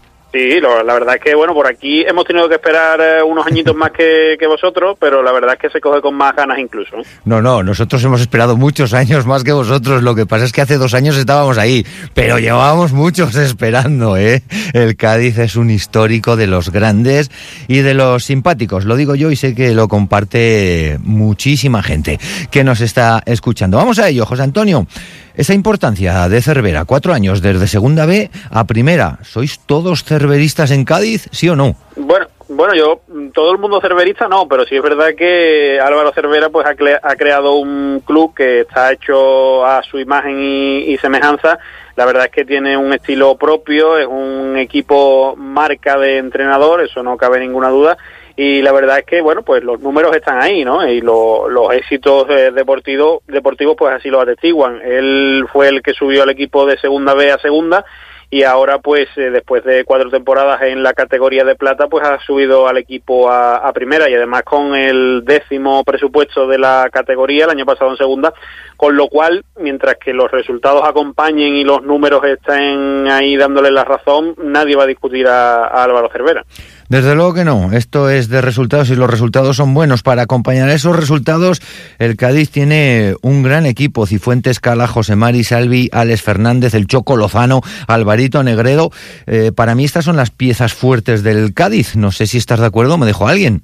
Sí, la verdad es que, bueno, por aquí hemos tenido que esperar unos añitos más que vosotros, pero la verdad es que se coge con más ganas incluso. No, nosotros hemos esperado muchos años más que vosotros. Lo que pasa es que hace 2 años estábamos ahí, pero llevábamos muchos esperando, El Cádiz es un histórico de los grandes y de los simpáticos. Lo digo yo y sé que lo comparte muchísima gente que nos está escuchando. Vamos a ello, José Antonio. Esa importancia de Cervera, 4 años desde segunda B a primera. ¿Sois todos cerveristas en Cádiz, sí o no? Bueno, todo el mundo cerverista no, pero sí es verdad que Álvaro Cervera pues ha creado un club que está hecho a su imagen y semejanza. La verdad es que tiene un estilo propio, es un equipo marca de entrenador, eso no cabe ninguna duda. Y la verdad es que, bueno, pues los números están ahí, ¿no? Y los éxitos deportivos pues así lo atestiguan. Él fue el que subió al equipo de segunda B a segunda, y ahora pues después de 4 temporadas en la categoría de plata pues ha subido al equipo a primera, y además con el 10º presupuesto de la categoría el año pasado en segunda, con lo cual mientras que los resultados acompañen y los números estén ahí dándole la razón, nadie va a discutir a Álvaro Cervera. Desde luego que no, esto es de resultados y los resultados son buenos. Para acompañar esos resultados, el Cádiz tiene un gran equipo: Cifuentes, Cala, José Mari, Salvi, Alex Fernández, el Choco Lozano, Alvarito Negredo. Para mí estas son las piezas fuertes del Cádiz. No sé si estás de acuerdo, ¿me dejó alguien?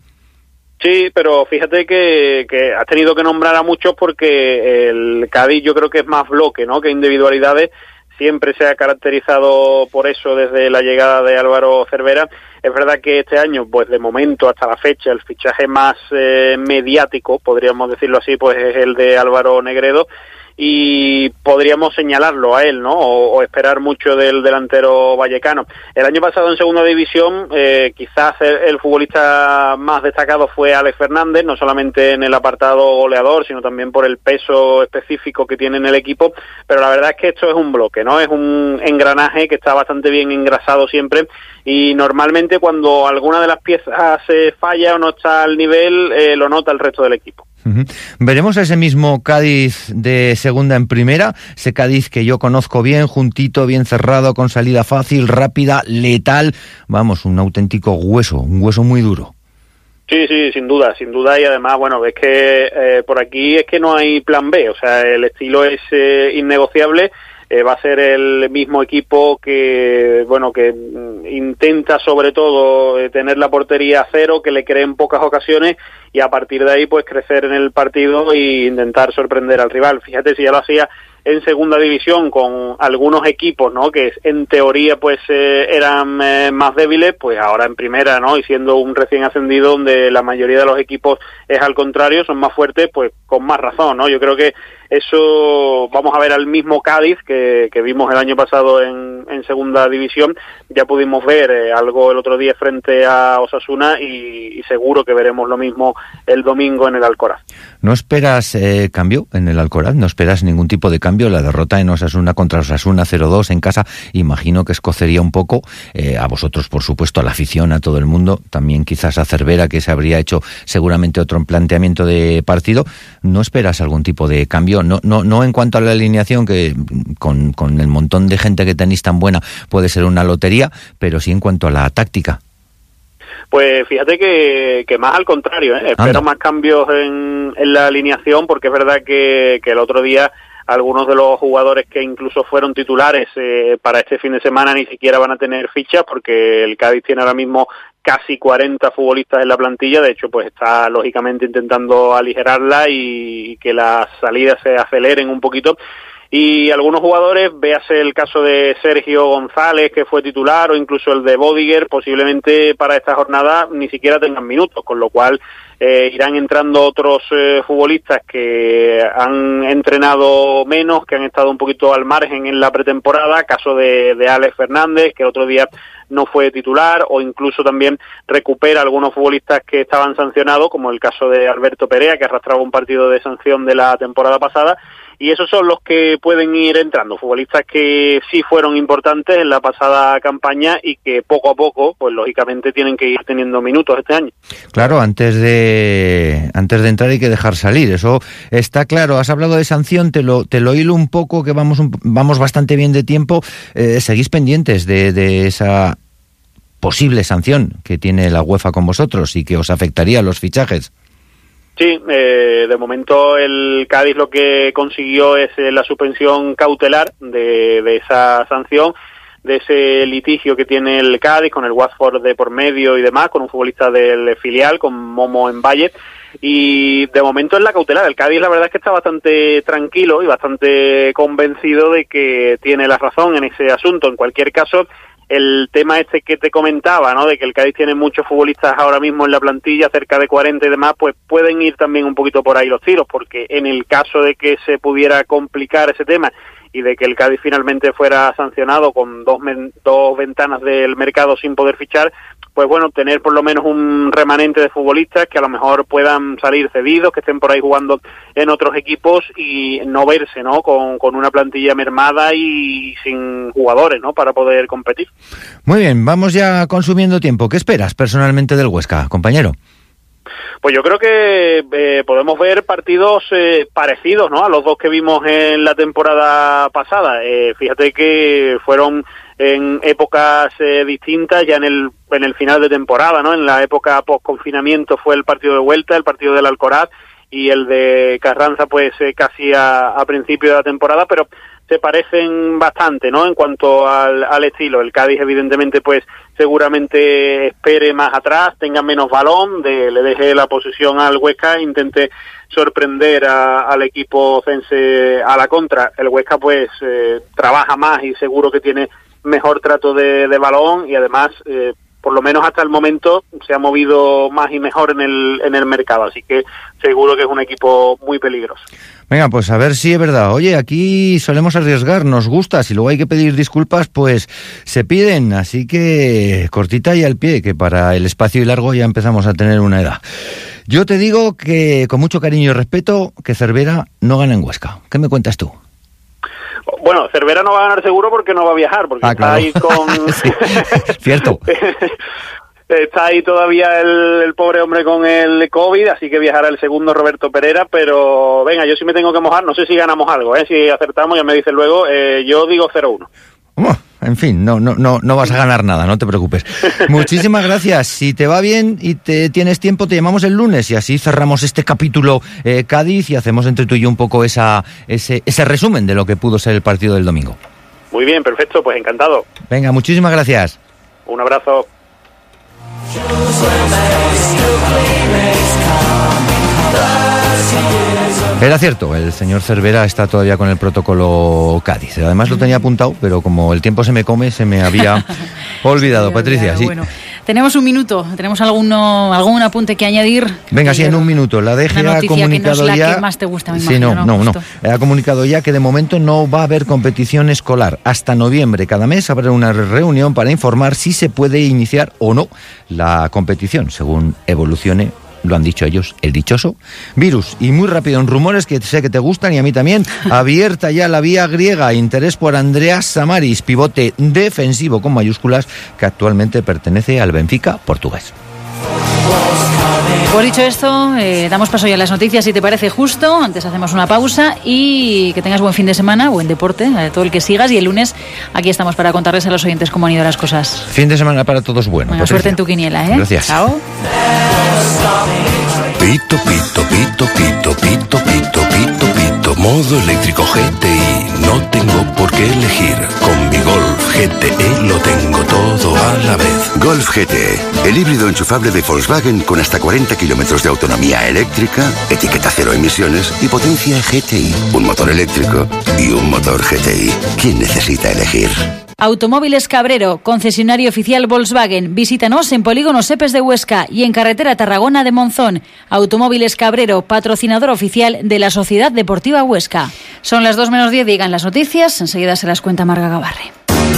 Sí, pero fíjate que has tenido que nombrar a muchos porque el Cádiz yo creo que es más bloque, ¿no?, que individualidades. siempre se ha caracterizado por eso desde la llegada de Álvaro Cervera. Es verdad que este año, pues de momento hasta la fecha, el fichaje más mediático, podríamos decirlo así, pues es el de Álvaro Negredo, y podríamos señalarlo a él, ¿no? O esperar mucho del delantero vallecano. El año pasado en segunda división, quizás el futbolista más destacado fue Alex Fernández, no solamente en el apartado goleador, sino también por el peso específico que tiene en el equipo, pero la verdad es que esto es un bloque, ¿no? Es un engranaje que está bastante bien engrasado siempre, y normalmente cuando alguna de las piezas falla o no está al nivel, lo nota el resto del equipo. Veremos ese mismo Cádiz de segunda en primera, ese Cádiz que yo conozco bien, juntito, bien cerrado, con salida fácil, rápida, letal, vamos, un auténtico hueso, un hueso muy duro. Sí, sin duda, y además, bueno, ves que por aquí es que no hay plan B, o sea, el estilo es innegociable. Va a ser el mismo equipo que, bueno, que intenta sobre todo tener la portería a cero, que le cree en pocas ocasiones, y a partir de ahí pues crecer en el partido e intentar sorprender al rival. Fíjate, si ya lo hacía en segunda división con algunos equipos, ¿no?, que en teoría pues eran más débiles, pues ahora en primera, ¿no?, y siendo un recién ascendido donde la mayoría de los equipos es al contrario, son más fuertes, pues con más razón, ¿no? Yo creo que eso vamos a ver al mismo Cádiz que vimos el año pasado en segunda división. Ya pudimos ver algo el otro día frente a Osasuna y seguro que veremos lo mismo el domingo en el Alcoraz. ¿No esperas cambio en el Alcoraz? ¿No esperas ningún tipo de cambio? La derrota en Osasuna contra Osasuna 0-2 en casa, imagino que escocería un poco a vosotros, por supuesto, a la afición, a todo el mundo, también quizás a Cervera, que se habría hecho seguramente otro planteamiento de partido. ¿No esperas algún tipo de cambio? No en cuanto a la alineación, que con el montón de gente que tenéis tan buena puede ser una lotería, pero sí en cuanto a la táctica. Pues fíjate que más al contrario, espero más cambios en la alineación, porque es verdad que el otro día algunos de los jugadores que incluso fueron titulares para este fin de semana ni siquiera van a tener fichas, porque el Cádiz tiene ahora mismo casi 40 futbolistas en la plantilla. De hecho, pues está lógicamente intentando aligerarla y que las salidas se aceleren un poquito. Y algunos jugadores, véase el caso de Sergio González, que fue titular, o incluso el de Bodiger, posiblemente para esta jornada ni siquiera tengan minutos, con lo cual irán entrando otros futbolistas que han entrenado menos, que han estado un poquito al margen en la pretemporada, caso de Alex Fernández, que el otro día no fue titular, o incluso también recupera algunos futbolistas que estaban sancionados, como el caso de Alberto Perea, que arrastraba un partido de sanción de la temporada pasada. Y esos son los que pueden ir entrando, futbolistas que sí fueron importantes en la pasada campaña y que poco a poco, pues lógicamente tienen que ir teniendo minutos este año. Claro, antes de entrar hay que dejar salir, eso está claro. Has hablado de sanción, te lo hilo un poco, que vamos bastante bien de tiempo. Seguís pendientes de esa posible sanción que tiene la UEFA con vosotros y que os afectaría a los fichajes. Sí, de momento el Cádiz lo que consiguió es la suspensión cautelar de esa sanción, de ese litigio que tiene el Cádiz con el Watford de por medio y demás, con un futbolista del filial, con Momo en Valle, y de momento es la cautelar. El Cádiz la verdad es que está bastante tranquilo y bastante convencido de que tiene la razón en ese asunto. En cualquier caso, el tema este que te comentaba, ¿no?, de que el Cádiz tiene muchos futbolistas ahora mismo en la plantilla, cerca de 40 y demás, pues pueden ir también un poquito por ahí los tiros, porque en el caso de que se pudiera complicar ese tema y de que el Cádiz finalmente fuera sancionado con dos ventanas del mercado sin poder fichar, pues bueno, tener por lo menos un remanente de futbolistas que a lo mejor puedan salir cedidos, que estén por ahí jugando en otros equipos y no verse, ¿no?, con una plantilla mermada y sin jugadores, ¿no?, para poder competir. Muy bien, vamos ya consumiendo tiempo. ¿Qué esperas personalmente del Huesca, compañero? Pues yo creo que podemos ver partidos parecidos, ¿no?, a los dos que vimos en la temporada pasada. Fíjate que fueron en épocas distintas, ya en el final de temporada, ¿no? En la época post-confinamiento fue el partido de vuelta, el partido del Alcoraz, y el de Carranza pues casi a principio de la temporada, pero se parecen bastante, ¿no?, en cuanto al estilo. El Cádiz evidentemente pues seguramente espere más atrás, tenga menos balón, le deje la posesión al Huesca, intente sorprender al equipo cense a la contra. El Huesca pues trabaja más y seguro que tiene mejor trato de balón y además por lo menos hasta el momento se ha movido más y mejor en el mercado, así que seguro que es un equipo muy peligroso. Venga, pues a ver si es verdad. Oye, aquí solemos arriesgar, nos gusta, si luego hay que pedir disculpas, pues se piden, así que cortita y al pie, que para el espacio y largo ya empezamos a tener una edad. Yo te digo que con mucho cariño y respeto que Cervera no gana en Huesca. ¿Qué me cuentas tú? Bueno, Cervera no va a ganar seguro porque no va a viajar, porque está ahí con... Sí, cierto. Está ahí todavía el pobre hombre con el COVID, así que viajará el segundo Roberto Perera, pero venga, yo sí me tengo que mojar, no sé si ganamos algo, si acertamos ya me dicen luego, yo digo 0-1. En fin, no vas a ganar nada, no te preocupes. Muchísimas gracias. Si te va bien y tienes tiempo, te llamamos el lunes y así cerramos este capítulo Cádiz y hacemos entre tú y yo un poco ese resumen de lo que pudo ser el partido del domingo. Muy bien, perfecto, pues encantado. Venga, muchísimas gracias. Un abrazo. Era cierto, el señor Cervera está todavía con el protocolo Cádiz. Además lo tenía apuntado, pero como el tiempo se me come, se me había olvidado. Patricia, sí. Bueno, tenemos un minuto. ¿Tenemos algún apunte que añadir? Venga, sí, en un minuto. La DG ha comunicado que no es ya... la que más te gusta, me sí, imagino, no. Ha comunicado ya que de momento no va a haber competición escolar. Hasta noviembre, cada mes, habrá una reunión para informar si se puede iniciar o no la competición, según evolucione, lo han dicho ellos, el dichoso virus. Y muy rápido, en rumores que sé que te gustan y a mí también, abierta ya la vía griega, interés por Andreas Samaris, pivote defensivo con mayúsculas, que actualmente pertenece al Benfica portugués. Pues dicho esto, damos paso ya a las noticias, si te parece justo. Antes hacemos una pausa y que tengas buen fin de semana, buen deporte, todo el que sigas. Y el lunes aquí estamos para contarles a los oyentes cómo han ido las cosas. Fin de semana para todos bueno. Buena suerte en tu quiniela, Gracias. Chao. Pito, pito, pito, pito, pito, pito, pito, pito. Modo eléctrico GTI. No tengo por qué elegir. Con mi Golf GTE lo tengo todo a la vez. Golf GTE, el híbrido enchufable de Volkswagen con hasta 40 kilómetros de autonomía eléctrica, etiqueta cero emisiones y potencia GTI. Un motor eléctrico y un motor GTI. ¿Quién necesita elegir? Automóviles Cabrero, concesionario oficial Volkswagen. Visítanos en Polígono Sepes de Huesca y en Carretera Tarragona de Monzón. Automóviles Cabrero, patrocinador oficial de la Sociedad Deportiva Huesca. Son las 2:10, digan las noticias. Enseguida se las cuenta Marga Gavarre.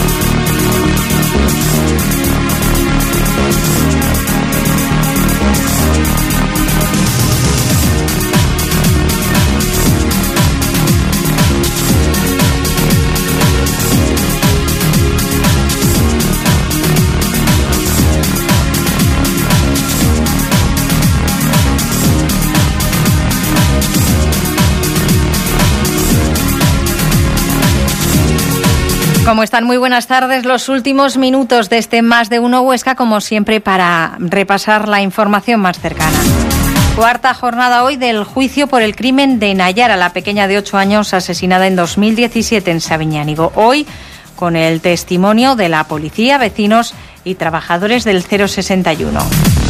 ¿Cómo están? Muy buenas tardes. Los últimos minutos de este Más de Uno Huesca, como siempre, para repasar la información más cercana. Cuarta jornada hoy del juicio por el crimen de Nayara, la pequeña de 8 años asesinada en 2017 en Sabiñánigo. Hoy, con el testimonio de la policía, vecinos y trabajadores del 061.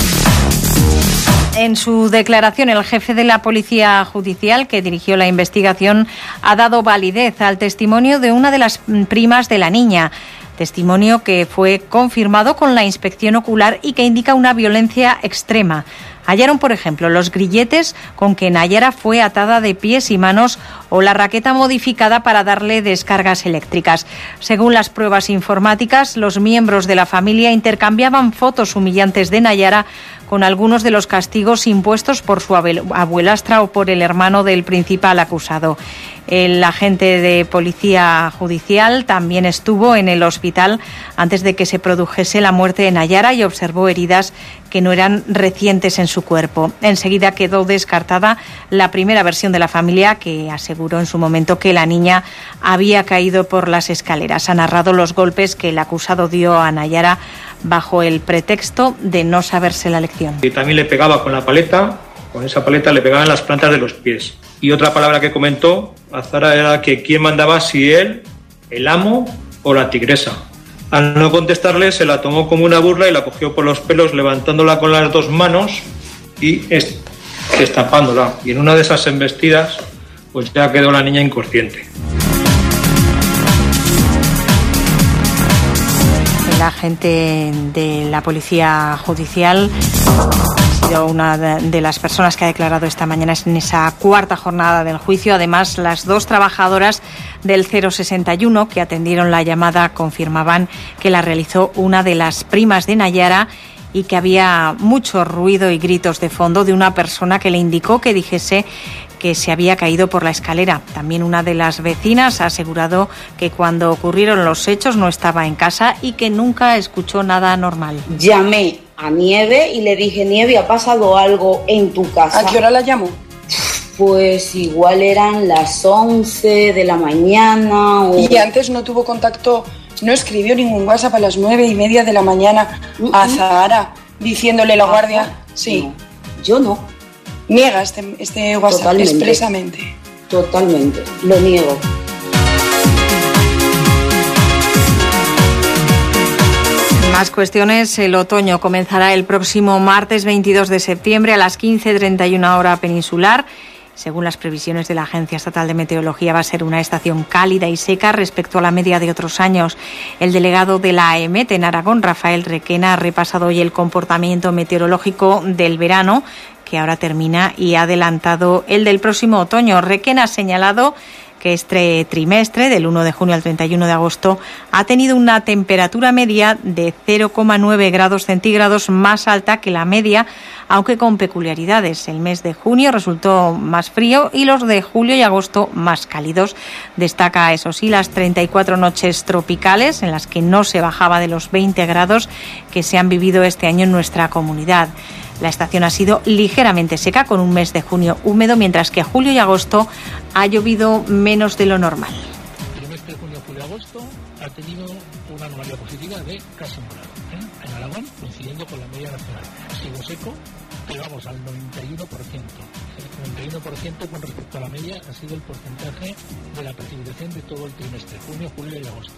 En su declaración, el jefe de la Policía Judicial, que dirigió la investigación, ha dado validez al testimonio de una de las primas de la niña. Testimonio que fue confirmado con la inspección ocular y que indica una violencia extrema. Hallaron, por ejemplo, los grilletes con que Nayara fue atada de pies y manos o la raqueta modificada para darle descargas eléctricas. Según las pruebas informáticas, los miembros de la familia intercambiaban fotos humillantes de Nayara con algunos de los castigos impuestos por su abuelastra o por el hermano del principal acusado. El agente de policía judicial también estuvo en el hospital antes de que se produjese la muerte de Nayara y observó heridas que no eran recientes en su cuerpo. Enseguida quedó descartada la primera versión de la familia, que aseguró en su momento que la niña había caído por las escaleras. Ha narrado los golpes que el acusado dio a Nayara bajo el pretexto de no saberse la lección. Y también le pegaba con la paleta, con esa paleta le pegaban las plantas de los pies. Y otra palabra que comentó Azara era que quién mandaba, si él, el amo o la tigresa. Al no contestarle, se la tomó como una burla y la cogió por los pelos, levantándola con las dos manos y destapándola. Y en una de esas embestidas, pues ya quedó la niña inconsciente. El agente de la Policía Judicial ha sido una de las personas que ha declarado esta mañana en esa cuarta jornada del juicio. Además, las dos trabajadoras del 061 que atendieron la llamada confirmaban que la realizó una de las primas de Nayara y que había mucho ruido y gritos de fondo de una persona que le indicó que dijese que se había caído por la escalera. También una de las vecinas ha asegurado que cuando ocurrieron los hechos no estaba en casa y que nunca escuchó nada anormal. Llamé a Nieve y le dije: Nieve, ¿ha pasado algo en tu casa? ¿A qué hora la llamó? Pues igual eran las 11 de la mañana. ¿Y antes no tuvo contacto, no escribió ningún WhatsApp a las 9:30 de la mañana a Zahara diciéndole la guardia? Sí. No, yo no. Niega este WhatsApp. Totalmente. Expresamente. Totalmente, lo niego. Más cuestiones. El otoño comenzará el próximo martes 22 de septiembre a las 15:31 hora peninsular. Según las previsiones de la Agencia Estatal de Meteorología, va a ser una estación cálida y seca respecto a la media de otros años. El delegado de la AEMET en Aragón, Rafael Requena, ha repasado hoy el comportamiento meteorológico del verano, que ahora termina, y ha adelantado el del próximo otoño. Requena ha señalado que este trimestre, del 1 de junio al 31 de agosto, ha tenido una temperatura media de 0,9 grados centígrados más alta que la media, aunque con peculiaridades. El mes de junio resultó más frío y los de julio y agosto más cálidos. Destaca, eso sí, las 34 noches tropicales en las que no se bajaba de los 20 grados que se han vivido este año en nuestra comunidad. La estación ha sido ligeramente seca, con un mes de junio húmedo, mientras que julio y agosto ha llovido menos de lo normal. El mes de junio, julio y agosto ha tenido una anomalía positiva de casi un grado, en Aragón, coincidiendo con la media nacional. Ha sido seco, pero vamos al 91%. El 91% con respecto a la media ha sido el porcentaje de la precipitación de todo el trimestre, junio, julio y agosto.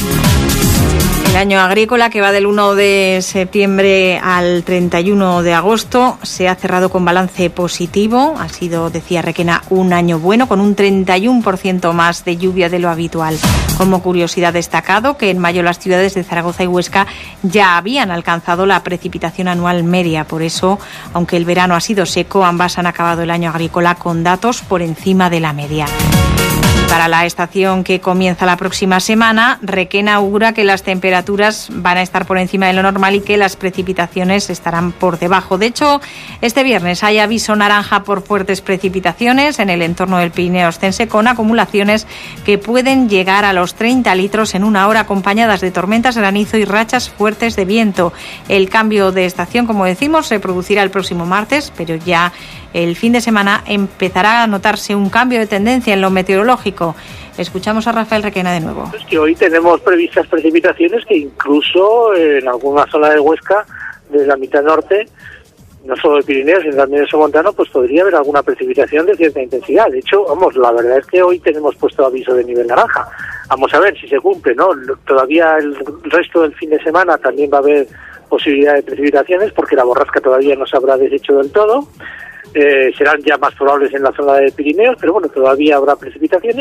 El año agrícola, que va del 1 de septiembre al 31 de agosto, se ha cerrado con balance positivo. Ha sido, decía Requena, un año bueno, con un 31% más de lluvia de lo habitual. Como curiosidad, destacado que en mayo las ciudades de Zaragoza y Huesca ya habían alcanzado la precipitación anual media. Por eso, aunque el verano ha sido seco, ambas han acabado el año agrícola con datos por encima de la media. Para la estación que comienza la próxima semana, Requena augura que las temperaturas van a estar por encima de lo normal y que las precipitaciones estarán por debajo. De hecho, este viernes hay aviso naranja por fuertes precipitaciones en el entorno del Pirineo Ostense, con acumulaciones que pueden llegar a los 30 litros en una hora, acompañadas de tormentas, granizo y rachas fuertes de viento. El cambio de estación, como decimos, se producirá el próximo martes, pero ya el fin de semana empezará a notarse un cambio de tendencia en lo meteorológico. Escuchamos a Rafael Requena de nuevo. Es que hoy tenemos previstas precipitaciones que incluso en alguna zona de Huesca, de la mitad norte, no solo de Pirineos, sino también de Somontano, pues podría haber alguna precipitación de cierta intensidad. De hecho, vamos, la verdad es que hoy tenemos puesto aviso de nivel naranja. Vamos a ver si se cumple, ¿no? Todavía el resto del fin de semana también va a haber posibilidad de precipitaciones, porque la borrasca todavía no se habrá deshecho del todo. Serán ya más probables en la zona de Pirineos, pero bueno, todavía habrá precipitaciones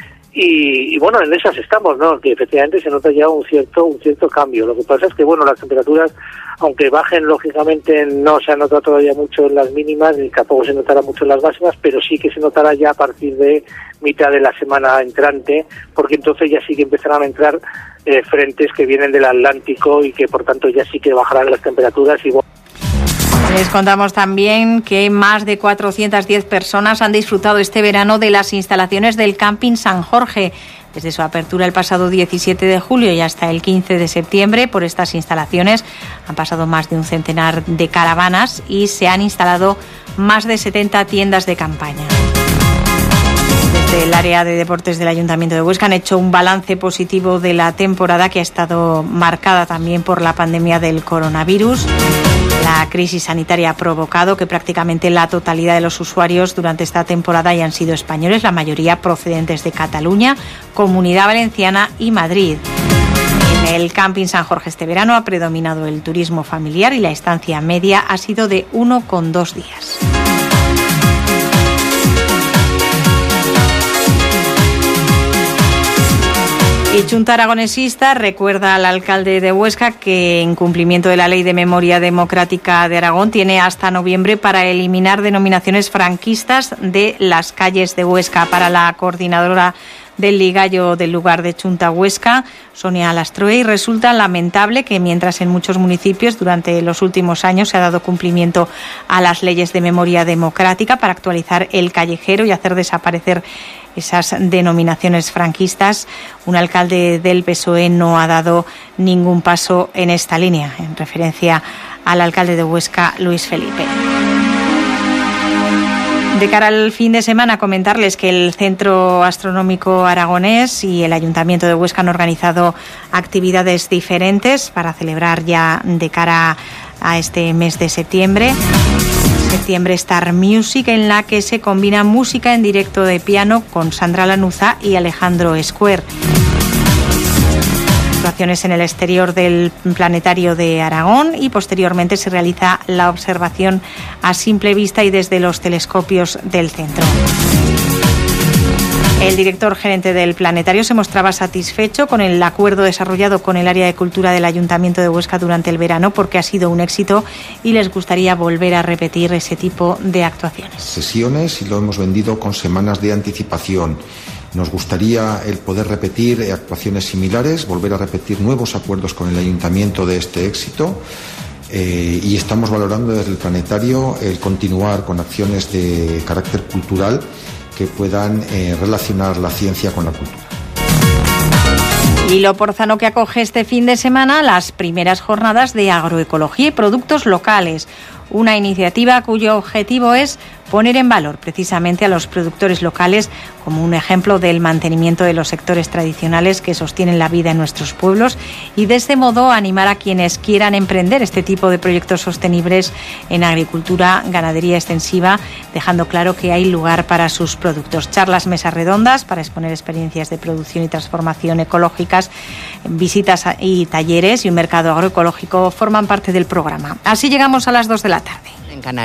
y bueno, en esas estamos, ¿no? Que efectivamente se nota ya un cierto cambio. Lo que pasa es que bueno, las temperaturas, aunque bajen lógicamente, no se ha notado todavía mucho en las mínimas ni tampoco se notará mucho en las máximas, pero sí que se notará ya a partir de mitad de la semana entrante, porque entonces ya sí que empezarán a entrar frentes que vienen del Atlántico y que por tanto ya sí que bajarán las temperaturas y Les contamos también que más de 410 personas han disfrutado este verano de las instalaciones del Camping San Jorge. Desde su apertura el pasado 17 de julio y hasta el 15 de septiembre, por estas instalaciones han pasado más de un centenar de caravanas y se han instalado más de 70 tiendas de campaña. Desde el área de deportes del Ayuntamiento de Huesca han hecho un balance positivo de la temporada, que ha estado marcada también por la pandemia del coronavirus. La crisis sanitaria ha provocado que prácticamente la totalidad de los usuarios durante esta temporada hayan sido españoles, la mayoría procedentes de Cataluña, Comunidad Valenciana y Madrid. En el Camping San Jorge este verano ha predominado el turismo familiar y la estancia media ha sido de 1,2 días. Y Junta Aragonesista recuerda al alcalde de Huesca que, en cumplimiento de la Ley de Memoria Democrática de Aragón, tiene hasta noviembre para eliminar denominaciones franquistas de las calles de Huesca. Para la coordinadora del ligallo del lugar de Chunta Huesca, Sonia Lastroe, y resulta lamentable que mientras en muchos municipios durante los últimos años se ha dado cumplimiento a las leyes de memoria democrática para actualizar el callejero y hacer desaparecer esas denominaciones franquistas, un alcalde del PSOE no ha dado ningún paso en esta línea, en referencia al alcalde de Huesca, Luis Felipe. De cara al fin de semana, comentarles que el Centro Astronómico Aragonés y el Ayuntamiento de Huesca han organizado actividades diferentes para celebrar ya de cara a este mes de septiembre. Septiembre Star Music, en la que se combina música en directo de piano con Sandra Lanuza y Alejandro Escuer. Actuaciones en el exterior del Planetario de Aragón y posteriormente se realiza la observación a simple vista y desde los telescopios del centro. El director gerente del Planetario se mostraba satisfecho con el acuerdo desarrollado con el área de cultura del Ayuntamiento de Huesca durante el verano, porque ha sido un éxito y les gustaría volver a repetir ese tipo de actuaciones. Sesiones y lo hemos vendido con semanas de anticipación. Nos gustaría el poder repetir actuaciones similares, volver a repetir nuevos acuerdos con el Ayuntamiento de este éxito. Y estamos valorando desde el Planetario el continuar con acciones de carácter cultural que puedan relacionar la ciencia con la cultura. Hilo Porzano, que acoge este fin de semana las primeras jornadas de agroecología y productos locales, una iniciativa cuyo objetivo es poner en valor precisamente a los productores locales como un ejemplo del mantenimiento de los sectores tradicionales que sostienen la vida en nuestros pueblos y de este modo animar a quienes quieran emprender este tipo de proyectos sostenibles en agricultura, ganadería extensiva, dejando claro que hay lugar para sus productos. Charlas, mesas redondas para exponer experiencias de producción y transformación ecológicas, visitas y talleres y un mercado agroecológico forman parte del programa. Así llegamos a las 2 de la tarde.